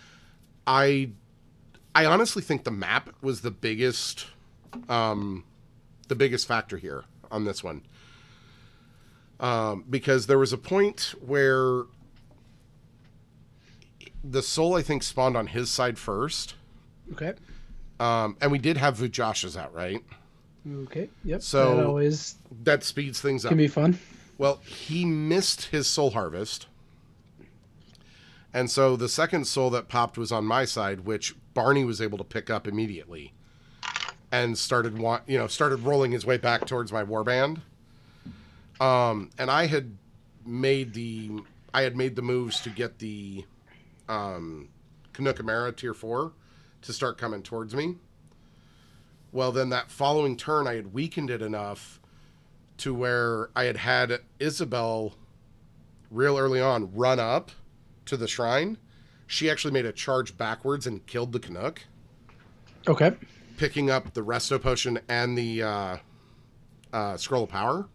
I I honestly think the map was the biggest um, the biggest factor here on this one. Um, because there was a point where the soul, I think, spawned on his side first. Okay. Um, and we did have Vujashas out, right? Okay. Yep. So- that always That speeds things up. can be fun. Well, he missed his soul harvest. And so the second soul that popped was on my side, which Barney was able to pick up immediately and started wa- you know, started rolling his way back towards my warband. Um, and I had made the I had made the moves to get the um Canuckamera tier four to start coming towards me. Well, then that following turn I had weakened it enough to where I had had Isabel real early on run up to the shrine. She actually made a charge backwards and killed the Canuck, Okay. picking up the Resto Potion and the uh, uh, Scroll of Power.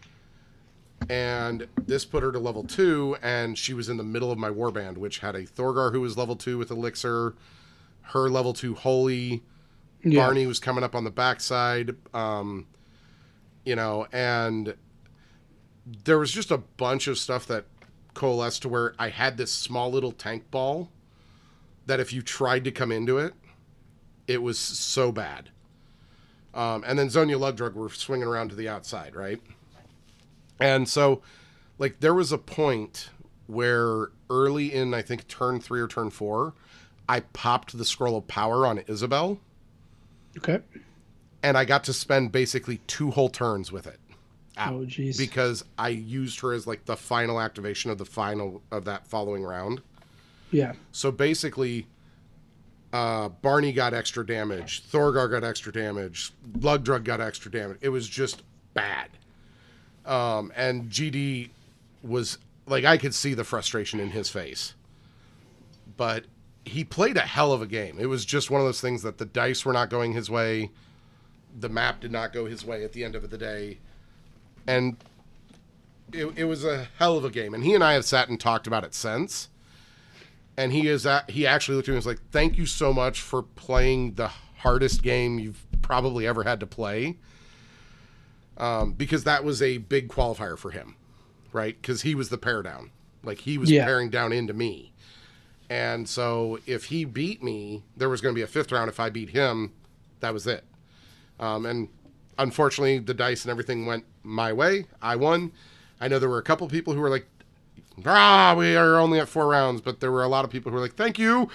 And this put her to level two, and she was in the middle of my warband, which had a Thorgar who was level two with Elixir, her level two Holy, Yeah. Barney was coming up on the backside, um, you know, and there was just a bunch of stuff that coalesced to where I had this small little tank ball that if you tried to come into it, it was so bad. Um, and then Zonia Lugdrug were swinging around to the outside, right? And so, like, there was a point where early in, I think, turn three or turn four, I popped the Scroll of Power on Isabel, Okay. and I got to spend basically two whole turns with it. Out, Oh, jeez. because I used her as like the final activation of the final of that following round. Yeah. So basically, uh, Barney got extra damage, Thorgar got extra damage, Lugdrug got extra damage. It was just bad. Um, and G D was like, I could see the frustration in his face, but he played a hell of a game. It was just one of those things that the dice were not going his way. The map did not go his way at the end of the day. And it, it was a hell of a game. And he and I have sat and talked about it since. And he is at, he actually looked at me and was like, thank you so much for playing the hardest game you've probably ever had to play. Um, because that was a big qualifier for him. right? Because he was the pair down. Like, he was Yeah. pairing down into me. And so if he beat me, there was going to be a fifth round. If I beat him, that was it. Um, and unfortunately, the dice and everything went my way. I won. I know there were a couple people who were like, ah, we are only at four rounds. But there were a lot of people who were like, thank you.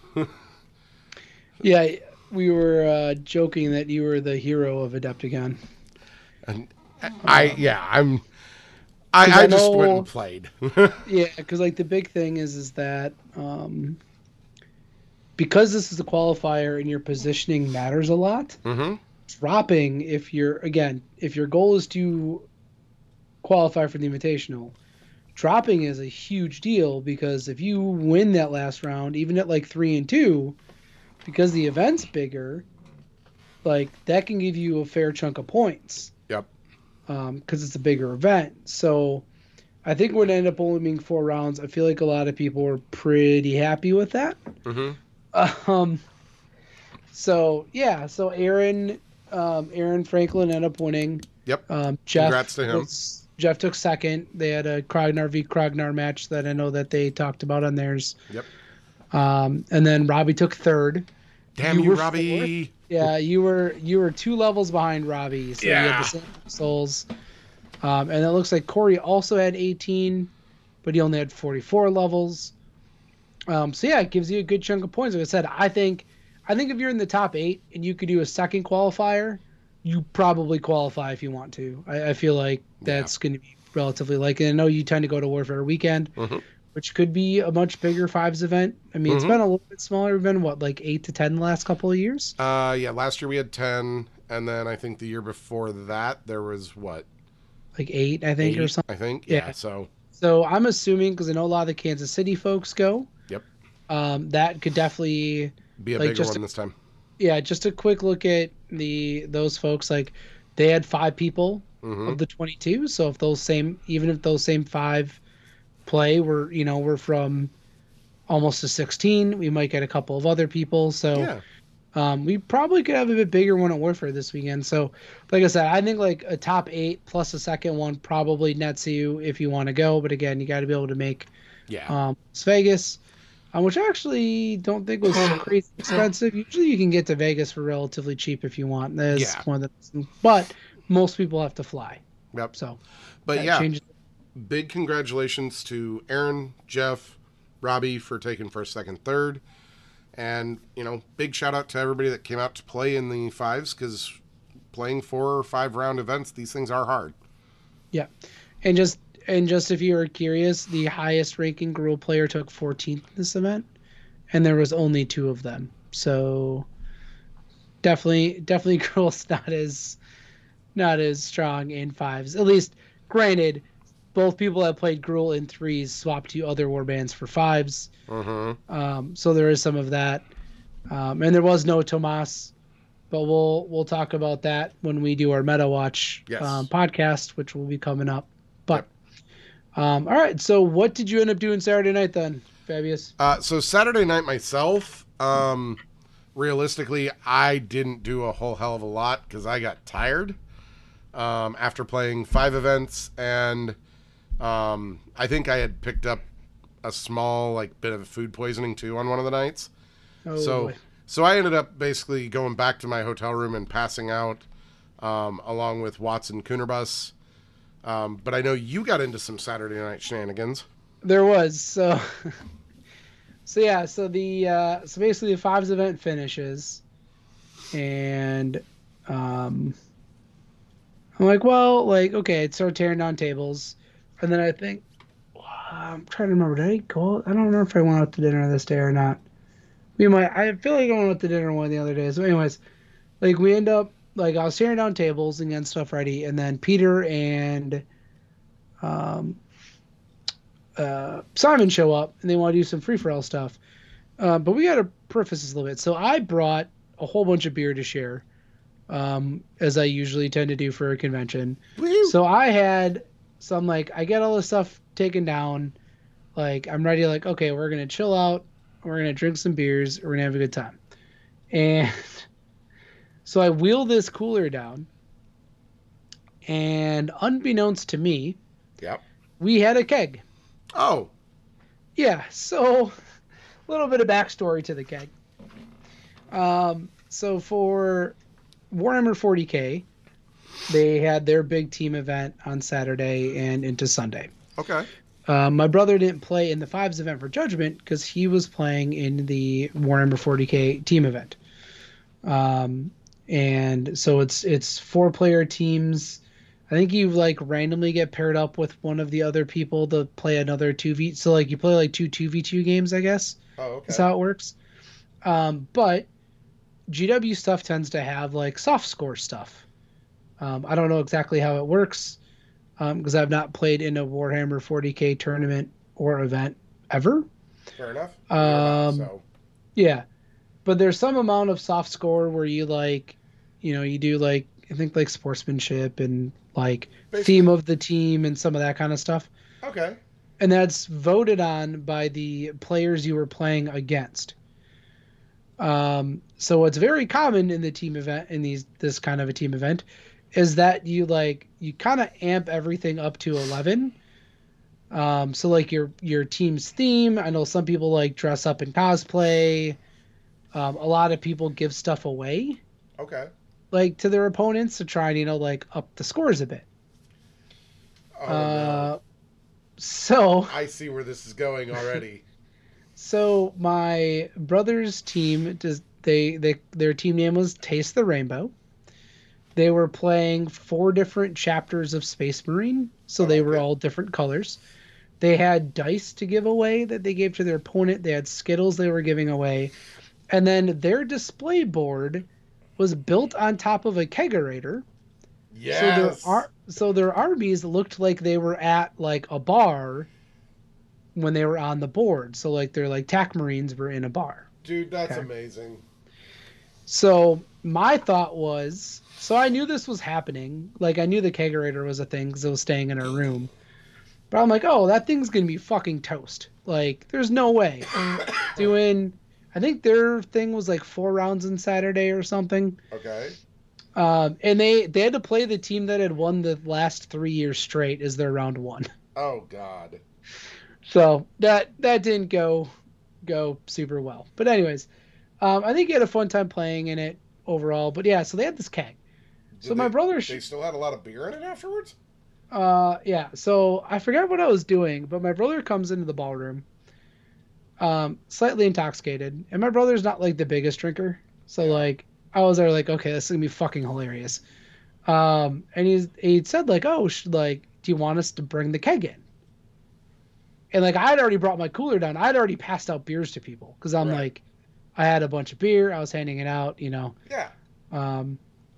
Yeah, we were uh, joking that you were the hero of Adepticon. And I, yeah, I'm, I, 'Cause I I just went know- and played. Yeah, because like the big thing is is that um, because this is a qualifier and your positioning matters a lot. Mm-hmm. Dropping, if you're again, if your goal is to qualify for the Invitational, dropping is a huge deal because if you win that last round, even at like three and two, because the event's bigger, like that can give you a fair chunk of points. Yep. Um, because it's a bigger event. So I think when it ended up only being four rounds, I feel like a lot of people were pretty happy with that. Mm-hmm. Um, so yeah, so Aaron, um, Aaron Franklin ended up winning. Yep. Um, Jeff Congrats to him. was- Jeff took second. They had a Krognar v Krognar match that I know that they talked about on theirs. Yep. Um, and then Robbie took third. Damn You you, were Robbie. Yeah, you were you were two levels behind Robbie, so you Yeah. had the same souls. Um, and it looks like Corey also had eighteen, but he only had forty-four levels. Um, so yeah, it gives you a good chunk of points. Like I said, I think I think if you're in the top eight and you could do a second qualifier, you probably qualify if you want to. I, I feel like that's going to be relatively likely. I know you tend to go to Warfare Weekend, Mm-hmm. which could be a much bigger Fives event. I mean, it's Mhm. been a little bit smaller. We've been, what, like eight to ten the last couple of years? Uh, yeah, last year we had ten, and then I think the year before that there was, what, Like eight, I think, or eight, something. I think? Yeah, Yeah. so, So I'm assuming, because I know a lot of the Kansas City folks go, yep, um, that could definitely, be a Like, bigger just one a- this time. yeah, just a quick look at the those folks. Like, they had five people Mm-hmm. of the twenty-two. So if those same, even if those same five play were, you know, we're from almost to sixteen, we might get a couple of other people. So Yeah, um, we probably could have a bit bigger one at Warfare this weekend. So, like I said, I think like a top eight plus a second one probably nets you if you want to go. But again, you got to be able to make yeah. um, Las Vegas, um, which I actually don't think was crazy expensive. Usually you can get to Vegas for relatively cheap if you want. There's Yeah. one of the, but most people have to fly. Yep. So But that yeah, changes. big congratulations to Aaron, Jeff, Robbie for taking first, second, third. And, you know, big shout out to everybody that came out to play in the fives, because playing four or five round events, these things are hard. Yeah, and just and just if you were curious, the highest ranking Gruul player took fourteenth in this event, and there was only two of them. So definitely, definitely, Gruul's not as not as strong in fives. At least, granted, both people that played Gruul in threes swapped to other warbands for fives. Mm-hmm. Um, so there is some of that, um, and there was no Tomas, but we'll we'll talk about that when we do our Meta Watch Yes. um, podcast, which will be coming up. But um, all right, so what did you end up doing Saturday night then, Fabius? Uh, so Saturday night myself, um, realistically, I didn't do a whole hell of a lot because I got tired um, after playing five events, and um, I think I had picked up a small like bit of food poisoning too on one of the nights. Oh, so boy. so I ended up basically going back to my hotel room and passing out um, along with Watson Coonerbus. Um, but I know you got into some Saturday night shenanigans. There was so so yeah so the uh so basically the fives event finishes, and um I'm like, well, like, okay, it's start tearing down tables, and then I think I'm trying to remember, did I go, I don't remember if I went out to dinner this day or not. We might, I feel like I went out to dinner one of the other days. So anyways, like, we end up, like, I was tearing down tables and getting stuff ready, and then Peter and um uh, Simon show up, and they want to do some free-for-all stuff. Uh, but we got to preface this a little bit. So I brought a whole bunch of beer to share, um, as I usually tend to do for a convention. Woo! So I had some, like, I get all this stuff taken down. Like, I'm ready, like, okay, we're going to chill out. We're going to drink some beers. We're going to have a good time. And so I wheel this cooler down, and unbeknownst to me, Yep. we had a keg. Oh. Yeah, so a little bit of backstory to the keg. Um, so for Warhammer forty K, they had their big team event on Saturday and into Sunday. Okay. Uh, my brother didn't play in the Fives event for Judgment because he was playing in the Warhammer forty K team event. Um, and so it's it's four player teams. I think you like randomly get paired up with one of the other people to play another two v. So like you play like two two v two games, I guess. Oh, okay. That's how it works. Um, but G W stuff tends to have like soft score stuff. Um, I don't know exactly how it works because um, I've not played in a Warhammer forty K tournament or event ever. Fair enough. Um, not, so. Yeah, but there's some amount of soft score where you like, you know, you do like I think like sportsmanship and like Basically. theme of the team and some of that kind of stuff. Okay. And that's voted on by the players you were playing against. Um, so what's very common in the team event, in these this kind of a team event, is that you like you kind of amp everything up to eleven. Um, so like your your team's theme. I know some people like dress up in cosplay. Um, a lot of people give stuff away. Okay. Like to their opponents to try and you know like up the scores a bit. Oh, uh, no. So I see where this is going already. So my brother's team does they they their team name was Taste the Rainbow. They were playing four different chapters of Space Marine, so oh, they okay. were all different colors. They had dice to give away that they gave to their opponent. They had Skittles they were giving away. And then their display board was built on top of a kegerator. Yes. So their ar- so their armies looked like they were at like a bar when they were on the board. So like they're like TAC Marines were in a bar. Dude, that's okay? amazing. So my thought was, so I knew this was happening. Like I knew the kegerator was a thing because it was staying in our room. But I'm like, oh, that thing's going to be fucking toast. Like there's no way. Doing, I think their thing was like four rounds on Saturday or something. Okay. Um, and they, they had to play the team that had won the last three years straight as their round one. Oh, God. So that that didn't go go super well. But anyways, um, I think he had a fun time playing in it overall. But yeah, so they had this keg. Did so they, my brother... They still had a lot of beer in it afterwards? Uh, yeah, so I forgot what I was doing, but my brother comes into the ballroom um, slightly intoxicated. And my brother's not like the biggest drinker. So yeah. like, I was there like, okay, this is going to be fucking hilarious. Um, and he's, he said like, oh, should, like, do you want us to bring the keg in? And like I had already brought my cooler down. I'd already passed out beers to people because I'm right. like, I had a bunch of beer. I was handing it out, you know. Yeah. Um,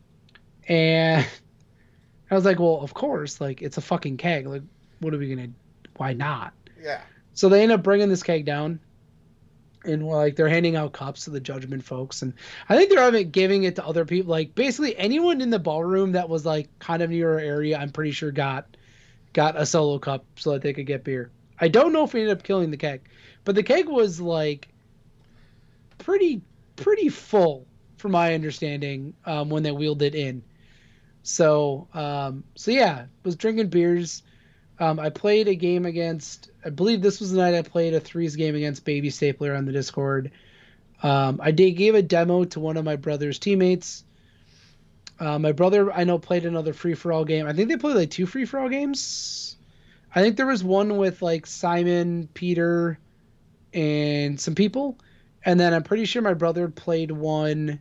and I was like, well, of course, like it's a fucking keg. Like, what are we gonna? Why not? Yeah. So they end up bringing this keg down, and like they're handing out cups to the Judgment folks, and I think they're having giving it to other people. Like basically anyone in the ballroom that was like kind of near our area, I'm pretty sure got got a solo cup so that they could get beer. I don't know if we ended up killing the keg, but the keg was like pretty pretty full from my understanding um, when they wheeled it in. So um, so yeah, was drinking beers. Um, I played a game against, I believe this was the night I played a threes game against Baby Stapler on the Discord. Um, I did gave a demo to one of my brother's teammates. Uh, my brother, I know, played another free-for-all game. I think they played like two free-for-all games. I think there was one with like Simon, Peter, and some people. And then I'm pretty sure my brother played one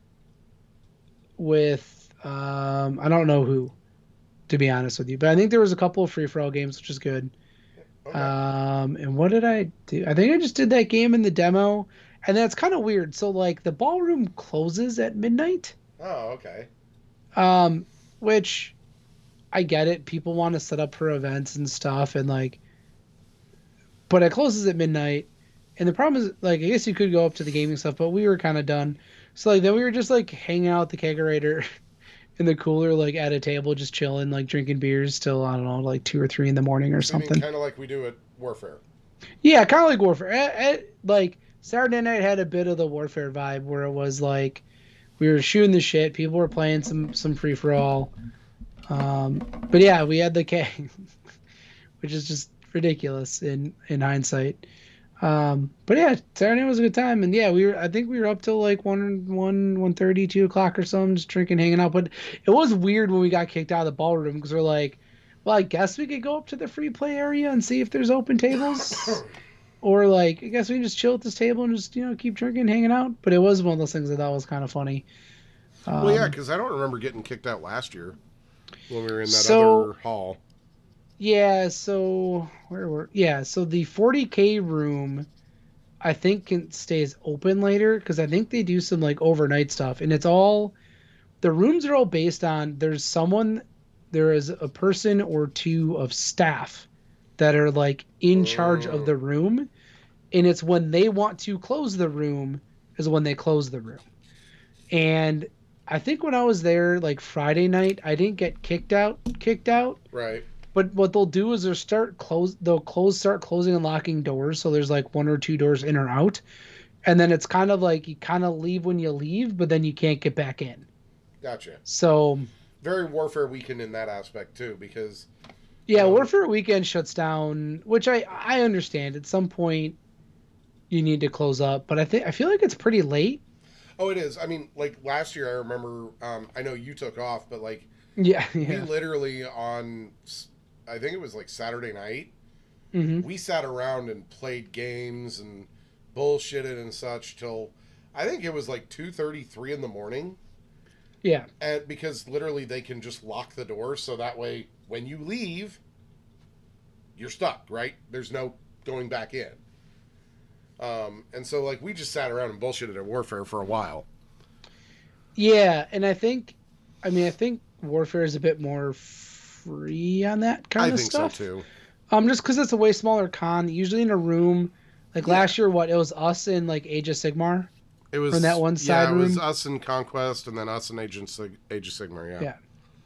with, um, I don't know who, to be honest with you. But I think there was a couple of free-for-all games, which is good. Okay. Um, and what did I do? I think I just did that game in the demo. And that's kind of weird. So like the ballroom closes at midnight. Oh, okay. Um, which I get it. People want to set up for events and stuff, and like, but it closes at midnight. And the problem is, like, I guess you could go up to the gaming stuff, but we were kind of done. So like then we were just like hanging out at the kegerator in the cooler, like at a table, just chilling, like drinking beers till I don't know, like two or three in the morning or something. Kind of like we do at Warfare. Yeah, kind of like Warfare. At, at, like Saturday night had a bit of the Warfare vibe where it was like we were shooting the shit. People were playing some some free for all. Um, but yeah, we had the keg. which is just ridiculous in in hindsight. Um, but yeah, Saturday night was a good time, and yeah, we were. I think we were up till like one, one, one thirty, two o'clock or something, just drinking, hanging out. But it was weird when we got kicked out of the ballroom because we're like, well, I guess we could go up to the free play area and see if there's open tables, or like, I guess we can just chill at this table and just you know keep drinking, hanging out. But it was one of those things I thought was kind of funny. Um, Well, yeah, because I don't remember getting kicked out last year when we were in that So- other hall. Yeah, so where were yeah, so the forty K room I think can stays open later because I think they do some like overnight stuff and it's all the rooms are all based on there's someone there is a person or two of staff that are like in charge of the room and it's when they want to close the room is when they close the room. And I think when I was there like Friday night, I didn't get kicked out kicked out. Right. But what they'll do is they'll start close. They'll close, start closing and locking doors. So there's like one or two doors in or out, and then it's kind of like you kind of leave when you leave, but then you can't get back in. Gotcha. So Very Warfare Weekend in that aspect too, because yeah, Um, Warfare Weekend shuts down, which I I understand. At some point, you need to close up, but I think I feel like it's pretty late. oh, it is. I mean, like last year, I remember. Um, I know you took off, but like Yeah, we yeah. literally on, I think it was like Saturday night, hmm we sat around and played games and bullshitted and such till I think it was like two thirty, three in the morning. Yeah, And because literally they can just lock the doors so that way when you leave, you're stuck, right? There's no going back in. Um, and so like we just sat around and bullshitted at Warfare for a while. yeah, and I think, I mean, I think Warfare is a bit more free on that kind I of think stuff. so too. Um, just because it's a way smaller con, usually in a room. Like Yeah. last year, what it was us in like Age of Sigmar. It was From that one side yeah, it was room? us in Conquest and then us in Age of, Sig- Age of Sigmar, yeah. Yeah.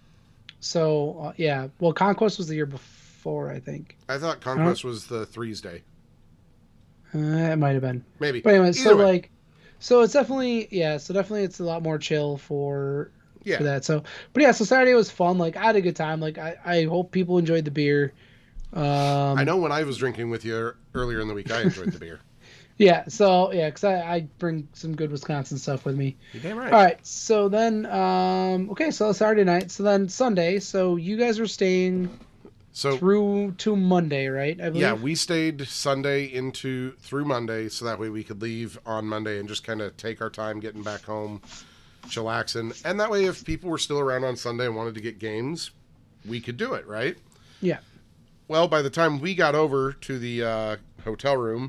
So uh, yeah, well, Conquest was the year before, I think. I thought Conquest was the threes day. Uh, it might have been. Maybe. But anyway, Either so way. like, so it's definitely yeah, so definitely it's a lot more chill for Yeah. for that. So, but yeah, so Saturday was fun. Like I had a good time. Like I I hope people enjoyed the beer. Um, I know when I was drinking with you earlier in the week, I enjoyed the beer. Yeah. So yeah, because I I bring some good Wisconsin stuff with me. You damn right. All right. So then, um, okay. So Saturday night. So then Sunday. So you guys are staying So through to Monday, right? I believe. yeah, we stayed Sunday into through Monday, so that way we could leave on Monday and just kind of take our time getting back home, chillaxing, and that way if people were still around on Sunday and wanted to get games, we could do it, right? Yeah. Well, by the time we got over to the uh, hotel room,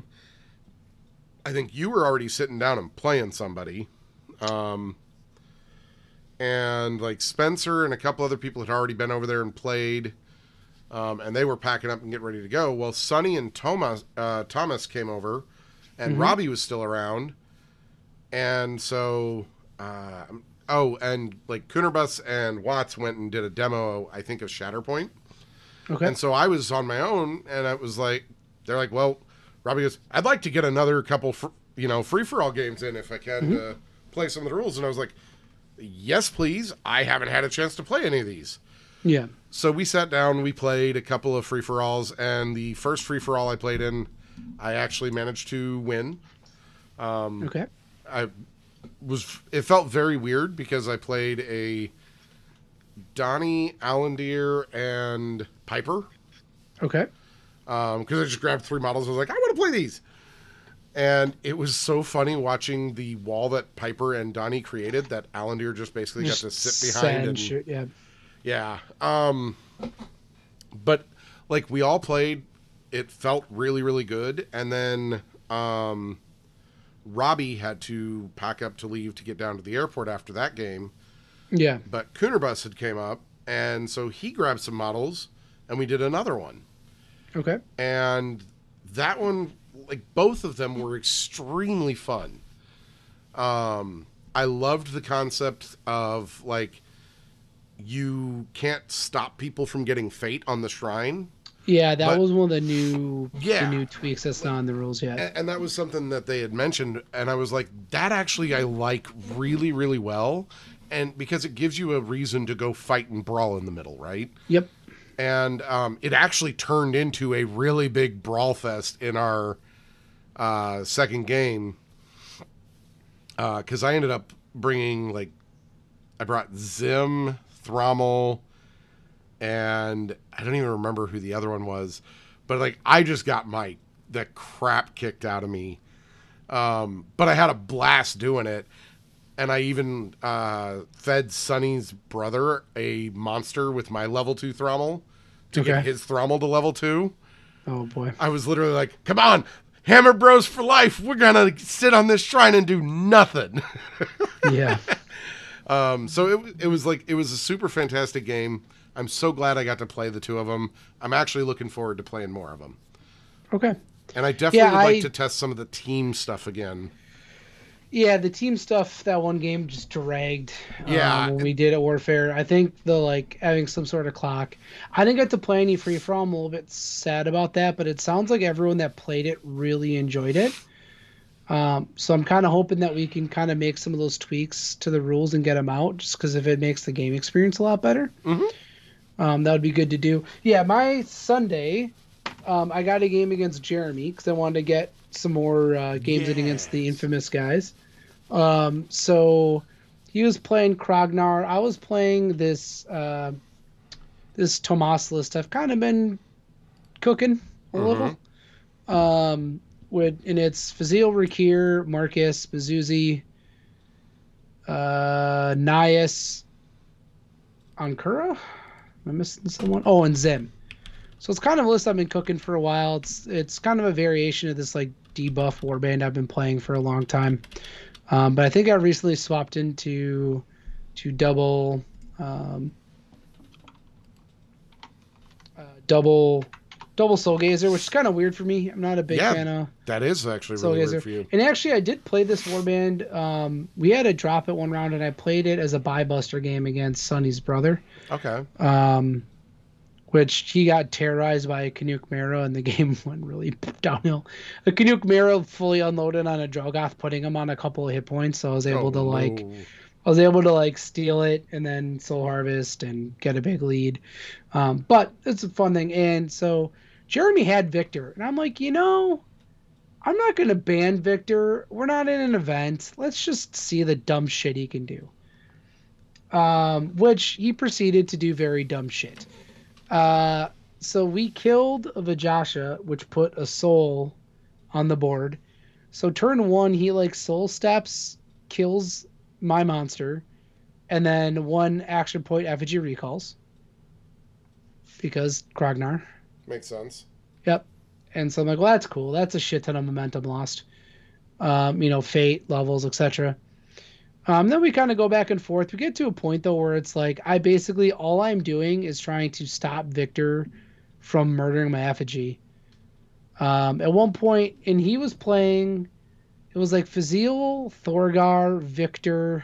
I think you were already sitting down and playing somebody, um, and like Spencer and a couple other people had already been over there and played. Um, and they were packing up and getting ready to go. Well, Sonny and Thomas, uh, Thomas came over, and Mhm. Robbie was still around. And so, uh, oh, and like Coonerbus and Watts went and did a demo, I think, of Shatterpoint. Okay. And so I was on my own, and it was like, they're like, well, Robbie goes, I'd like to get another couple, fr- you know, free for all games in if I can Mm-hmm. to play some of the rules. And I was like, yes, please. I haven't had a chance to play any of these. Yeah. So we sat down, we played a couple of free for alls, and the first free for all I played in, I actually managed to win. Um, Okay. I was, it felt very weird because I played a Donnie, Allendeer, and Piper. Okay. Um, because I just grabbed three models. I was like, I want to play these. And it was so funny watching the wall that Piper and Donnie created that Allendeer just basically got to sit behind sand and shit, yeah. yeah. Um, but like we all played, it felt really, really good. And then um, Robbie had to pack up to leave to get down to the airport after that game. Yeah. But Coonerbus had came up, and so he grabbed some models, and we did another one. Okay. And that one, like both of them were extremely fun. Um, I loved the concept of like you can't stop people from getting fate on the shrine. Yeah, that But- was one of the new Yeah. the new tweaks that's not in the rules yet. And, and that was something that they had mentioned, and I was like, that actually I like really, really well. And because it gives you a reason to go fight and brawl in the middle, right? Yep. and um, it actually turned into a really big brawl fest in our uh, second game because uh, I ended up bringing like I brought Zim, Thrommel, and I don't even remember who the other one was, but like I just got my the crap kicked out of me, um, but I had a blast doing it. And I even uh, fed Sonny's brother a monster with my level two Thrommel to Okay. get his Thrommel to level two. Oh boy. I was literally like, come on, Hammer Bros for life. We're going to sit on this shrine and do nothing. Yeah. um, so it, it was like, it was a super fantastic game. I'm so glad I got to play the two of them. I'm actually looking forward to playing more of them. Okay. And I definitely Yeah, would like I- to test some of the team stuff again. Yeah, the team stuff that one game just dragged. Yeah. um, when we did at Warfare, I think the like having some sort of clock. I didn't get to play any free for all. I'm a little bit sad about that, but it sounds like everyone that played it really enjoyed it. Um, so I'm kind of hoping that we can kind of make some of those tweaks to the rules and get them out, just because if it makes the game experience a lot better, Mhm. um, that would be good to do. Yeah, my Sunday, um, I got a game against Jeremy because I wanted to get some more uh, games in against the Yes. infamous guys. Um, so he was playing Krognar. I was playing this uh, this Tomas list. I've kind of been cooking a Mhm. little. Um, with and it's Fazil, Rakir, Marcus, Mizuzi, uh, Nias, Ankura. Am I missing someone? Oh, and Zim. So it's kind of a list I've been cooking for a while. It's it's kind of a variation of this like debuff warband I've been playing for a long time. Um, but I think I recently swapped into to double um, uh, double double Soul Gazer, which is kind of weird for me. I'm not a big Yeah, fan of That is actually Soul really Gazer. weird for you. And actually, I did play this warband. Um, we had a drop at one round, and I played it as a buy buster game against Sonny's brother. Okay. Um, which he got terrorized by a Canuck Mara, and the game went really downhill. A Canuck Mara fully unloaded on a Drogoth, putting him on a couple of hit points, so I was able Oh, to like, no. I was able to like steal it and then Soul Harvest and get a big lead. Um, but it's a fun thing, and so Jeremy had Victor, and I'm like, you know, I'm not gonna ban Victor. We're not in an event. Let's just see the dumb shit he can do. Um, which he proceeded to do very dumb shit. Uh, so we killed a Vajasha, which put a soul on the board. So turn one, he like soul steps, kills my monster, and then one action point effigy recalls. Because Krognar. Makes sense. Yep. And so I'm like, well, that's cool. That's a shit ton of momentum lost. Um, you know, fate, levels, et cetera. Um, then we kind of go back and forth. We get to a point though where it's like I basically all I'm doing is trying to stop Victor from murdering my effigy. Um, at one point, and he was playing. It was like Fazil, Thorgar, Victor,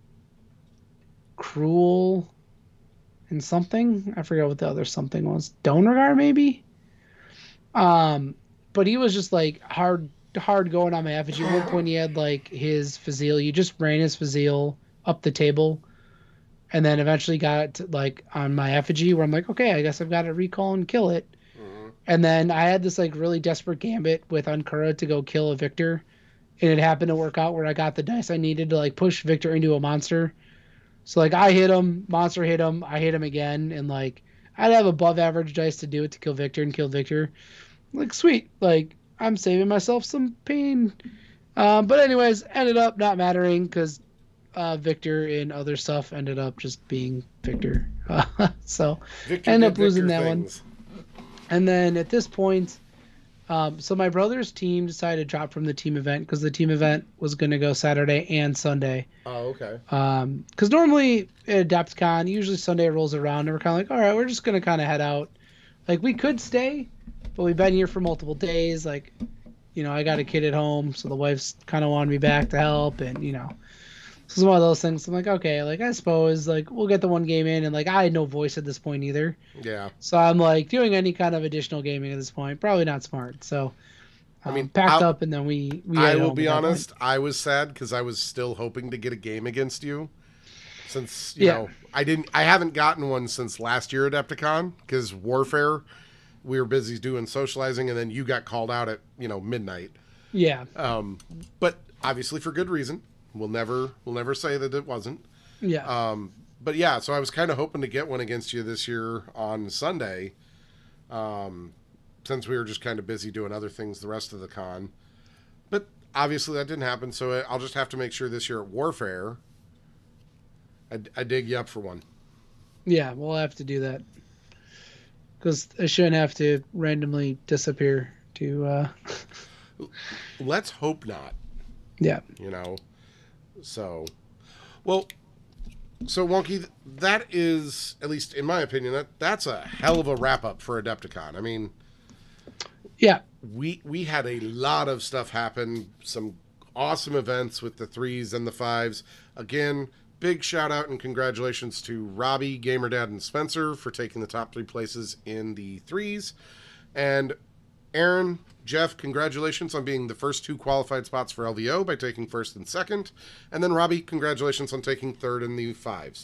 Cruel, and something. I forgot what the other something was. Donergar maybe. Um, but he was just like hard. hard going on my effigy. At one point he had like his Fazil. You just ran his Fazil up the table and then eventually got it to, like on my effigy where I'm like, okay, I guess I've got to recall and kill it. Mm-hmm. And then I had this like really desperate gambit with Ankura to go kill a Victor. And it happened to work out where I got the dice I needed to like push Victor into a monster. So like I hit him, monster hit him, I hit him again. And like I'd have above average dice to do it to kill Victor and kill Victor. Like sweet. Like I'm saving myself some pain. Um, but anyways, ended up not mattering because uh, Victor and other stuff ended up just being Victor. Uh, so Victor ended did up losing Victor that things. one. And then at this point, um, so my brother's team decided to drop from the team event because the team event was going to go Saturday and Sunday. Oh, okay. Um, because normally at AdeptCon, usually Sunday rolls around and we're kind of like, all right, we're just going to kind of head out. Like we could stay, but we've been here for multiple days. Like, you know, I got a kid at home, so the wife's kind of wanted me back to help, and you know, this is one of those things. I'm like, okay, like I suppose, like we'll get the one game in, and like I had no voice at this point either. Yeah. So I'm like doing any kind of additional gaming at this point, probably not smart. So um, I mean, packed I'll- up, and then we we. I headed will home be at that honest, point. I was sad because I was still hoping to get a game against you. since you Yeah. know I didn't, I haven't gotten one since last year Adepticon because Warfare, we were busy doing socializing, and then you got called out at you know midnight. Yeah. Um, but obviously for good reason. We'll never, we'll never say that it wasn't. Yeah. Um, but yeah, so I was kind of hoping to get one against you this year on Sunday, um, since we were just kind of busy doing other things the rest of the con. But obviously that didn't happen, so I'll just have to make sure this year at Warfare, I, I dig you up for one. Yeah, we'll have to do that. Because I shouldn't have to randomly disappear to, uh... Let's hope not. Yeah. You know? So, well, so Wonky, that is, at least in my opinion, that that's a hell of a wrap-up for Adepticon. I mean... Yeah. We we had a lot of stuff happen, some awesome events with the threes and the fives. Again, big shout out and congratulations to Robbie, Gamerdad, and Spencer for taking the top three places in the threes. And Aaron, Jeff, congratulations on being the first two qualified spots for L V O by taking first and second. And then Robbie, congratulations on taking third in the fives.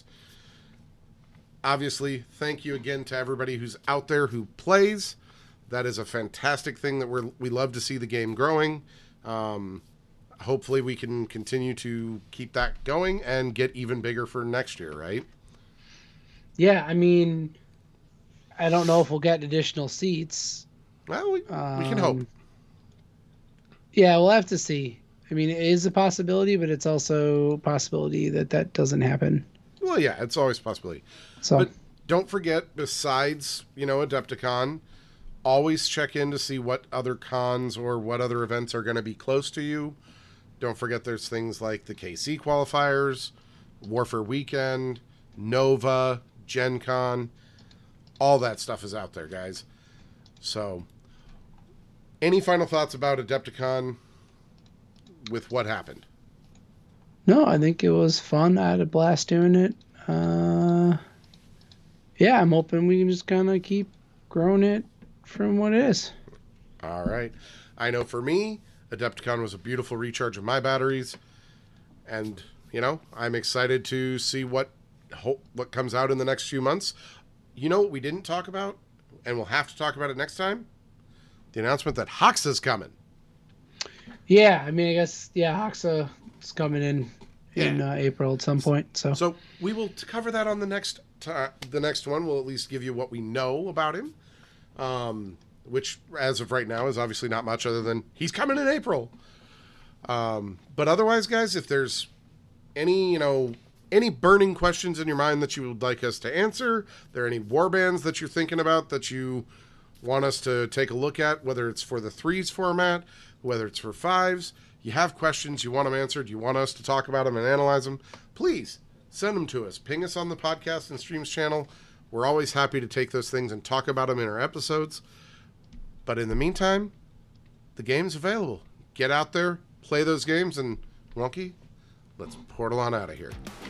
Obviously, thank you again to everybody who's out there who plays. That is a fantastic thing that we're, we love to see the game growing. Um, hopefully we can continue to keep that going and get even bigger for next year, right? Yeah, I mean, I don't know if we'll get additional seats. Well, we, Um, we can hope. Yeah, we'll have to see. I mean, it is a possibility, but it's also a possibility that that doesn't happen. Well, yeah, it's always a possibility. So, But don't forget, besides, you know, Adepticon, always check in to see what other cons or what other events are going to be close to you. Don't forget there's things like the K C qualifiers, Warfare Weekend, Nova, Gen Con. All that stuff is out there, guys. So, any final thoughts about Adepticon with what happened? no, I think it was fun. I had a blast doing it. Uh, yeah, I'm hoping we can just kind of keep growing it from what it is. All right. I know for me, Adepticon was a beautiful recharge of my batteries. And, you know, I'm excited to see what ho- what comes out in the next few months. You know what we didn't talk about, and we'll have to talk about it next time? The announcement that Hoxa's coming. Yeah, I mean, I guess, yeah, Hoxa is coming in in Yeah. uh, April at some point. So, So we will t- cover that on the next ti the next one. We'll at least give you what we know about him. Um, which, as of right now, is obviously not much other than he's coming in April. Um, but otherwise, guys, if there's any, you know, any burning questions in your mind that you would like us to answer, there are any war bands that you're thinking about that you want us to take a look at, whether it's for the threes format, whether it's for fives, you have questions, you want them answered, you want us to talk about them and analyze them, please send them to us. Ping us on the podcast and streams channel. We're always happy to take those things and talk about them in our episodes. But in the meantime, the game's available. Get out there, play those games, and Wonky, let's portal on out of here.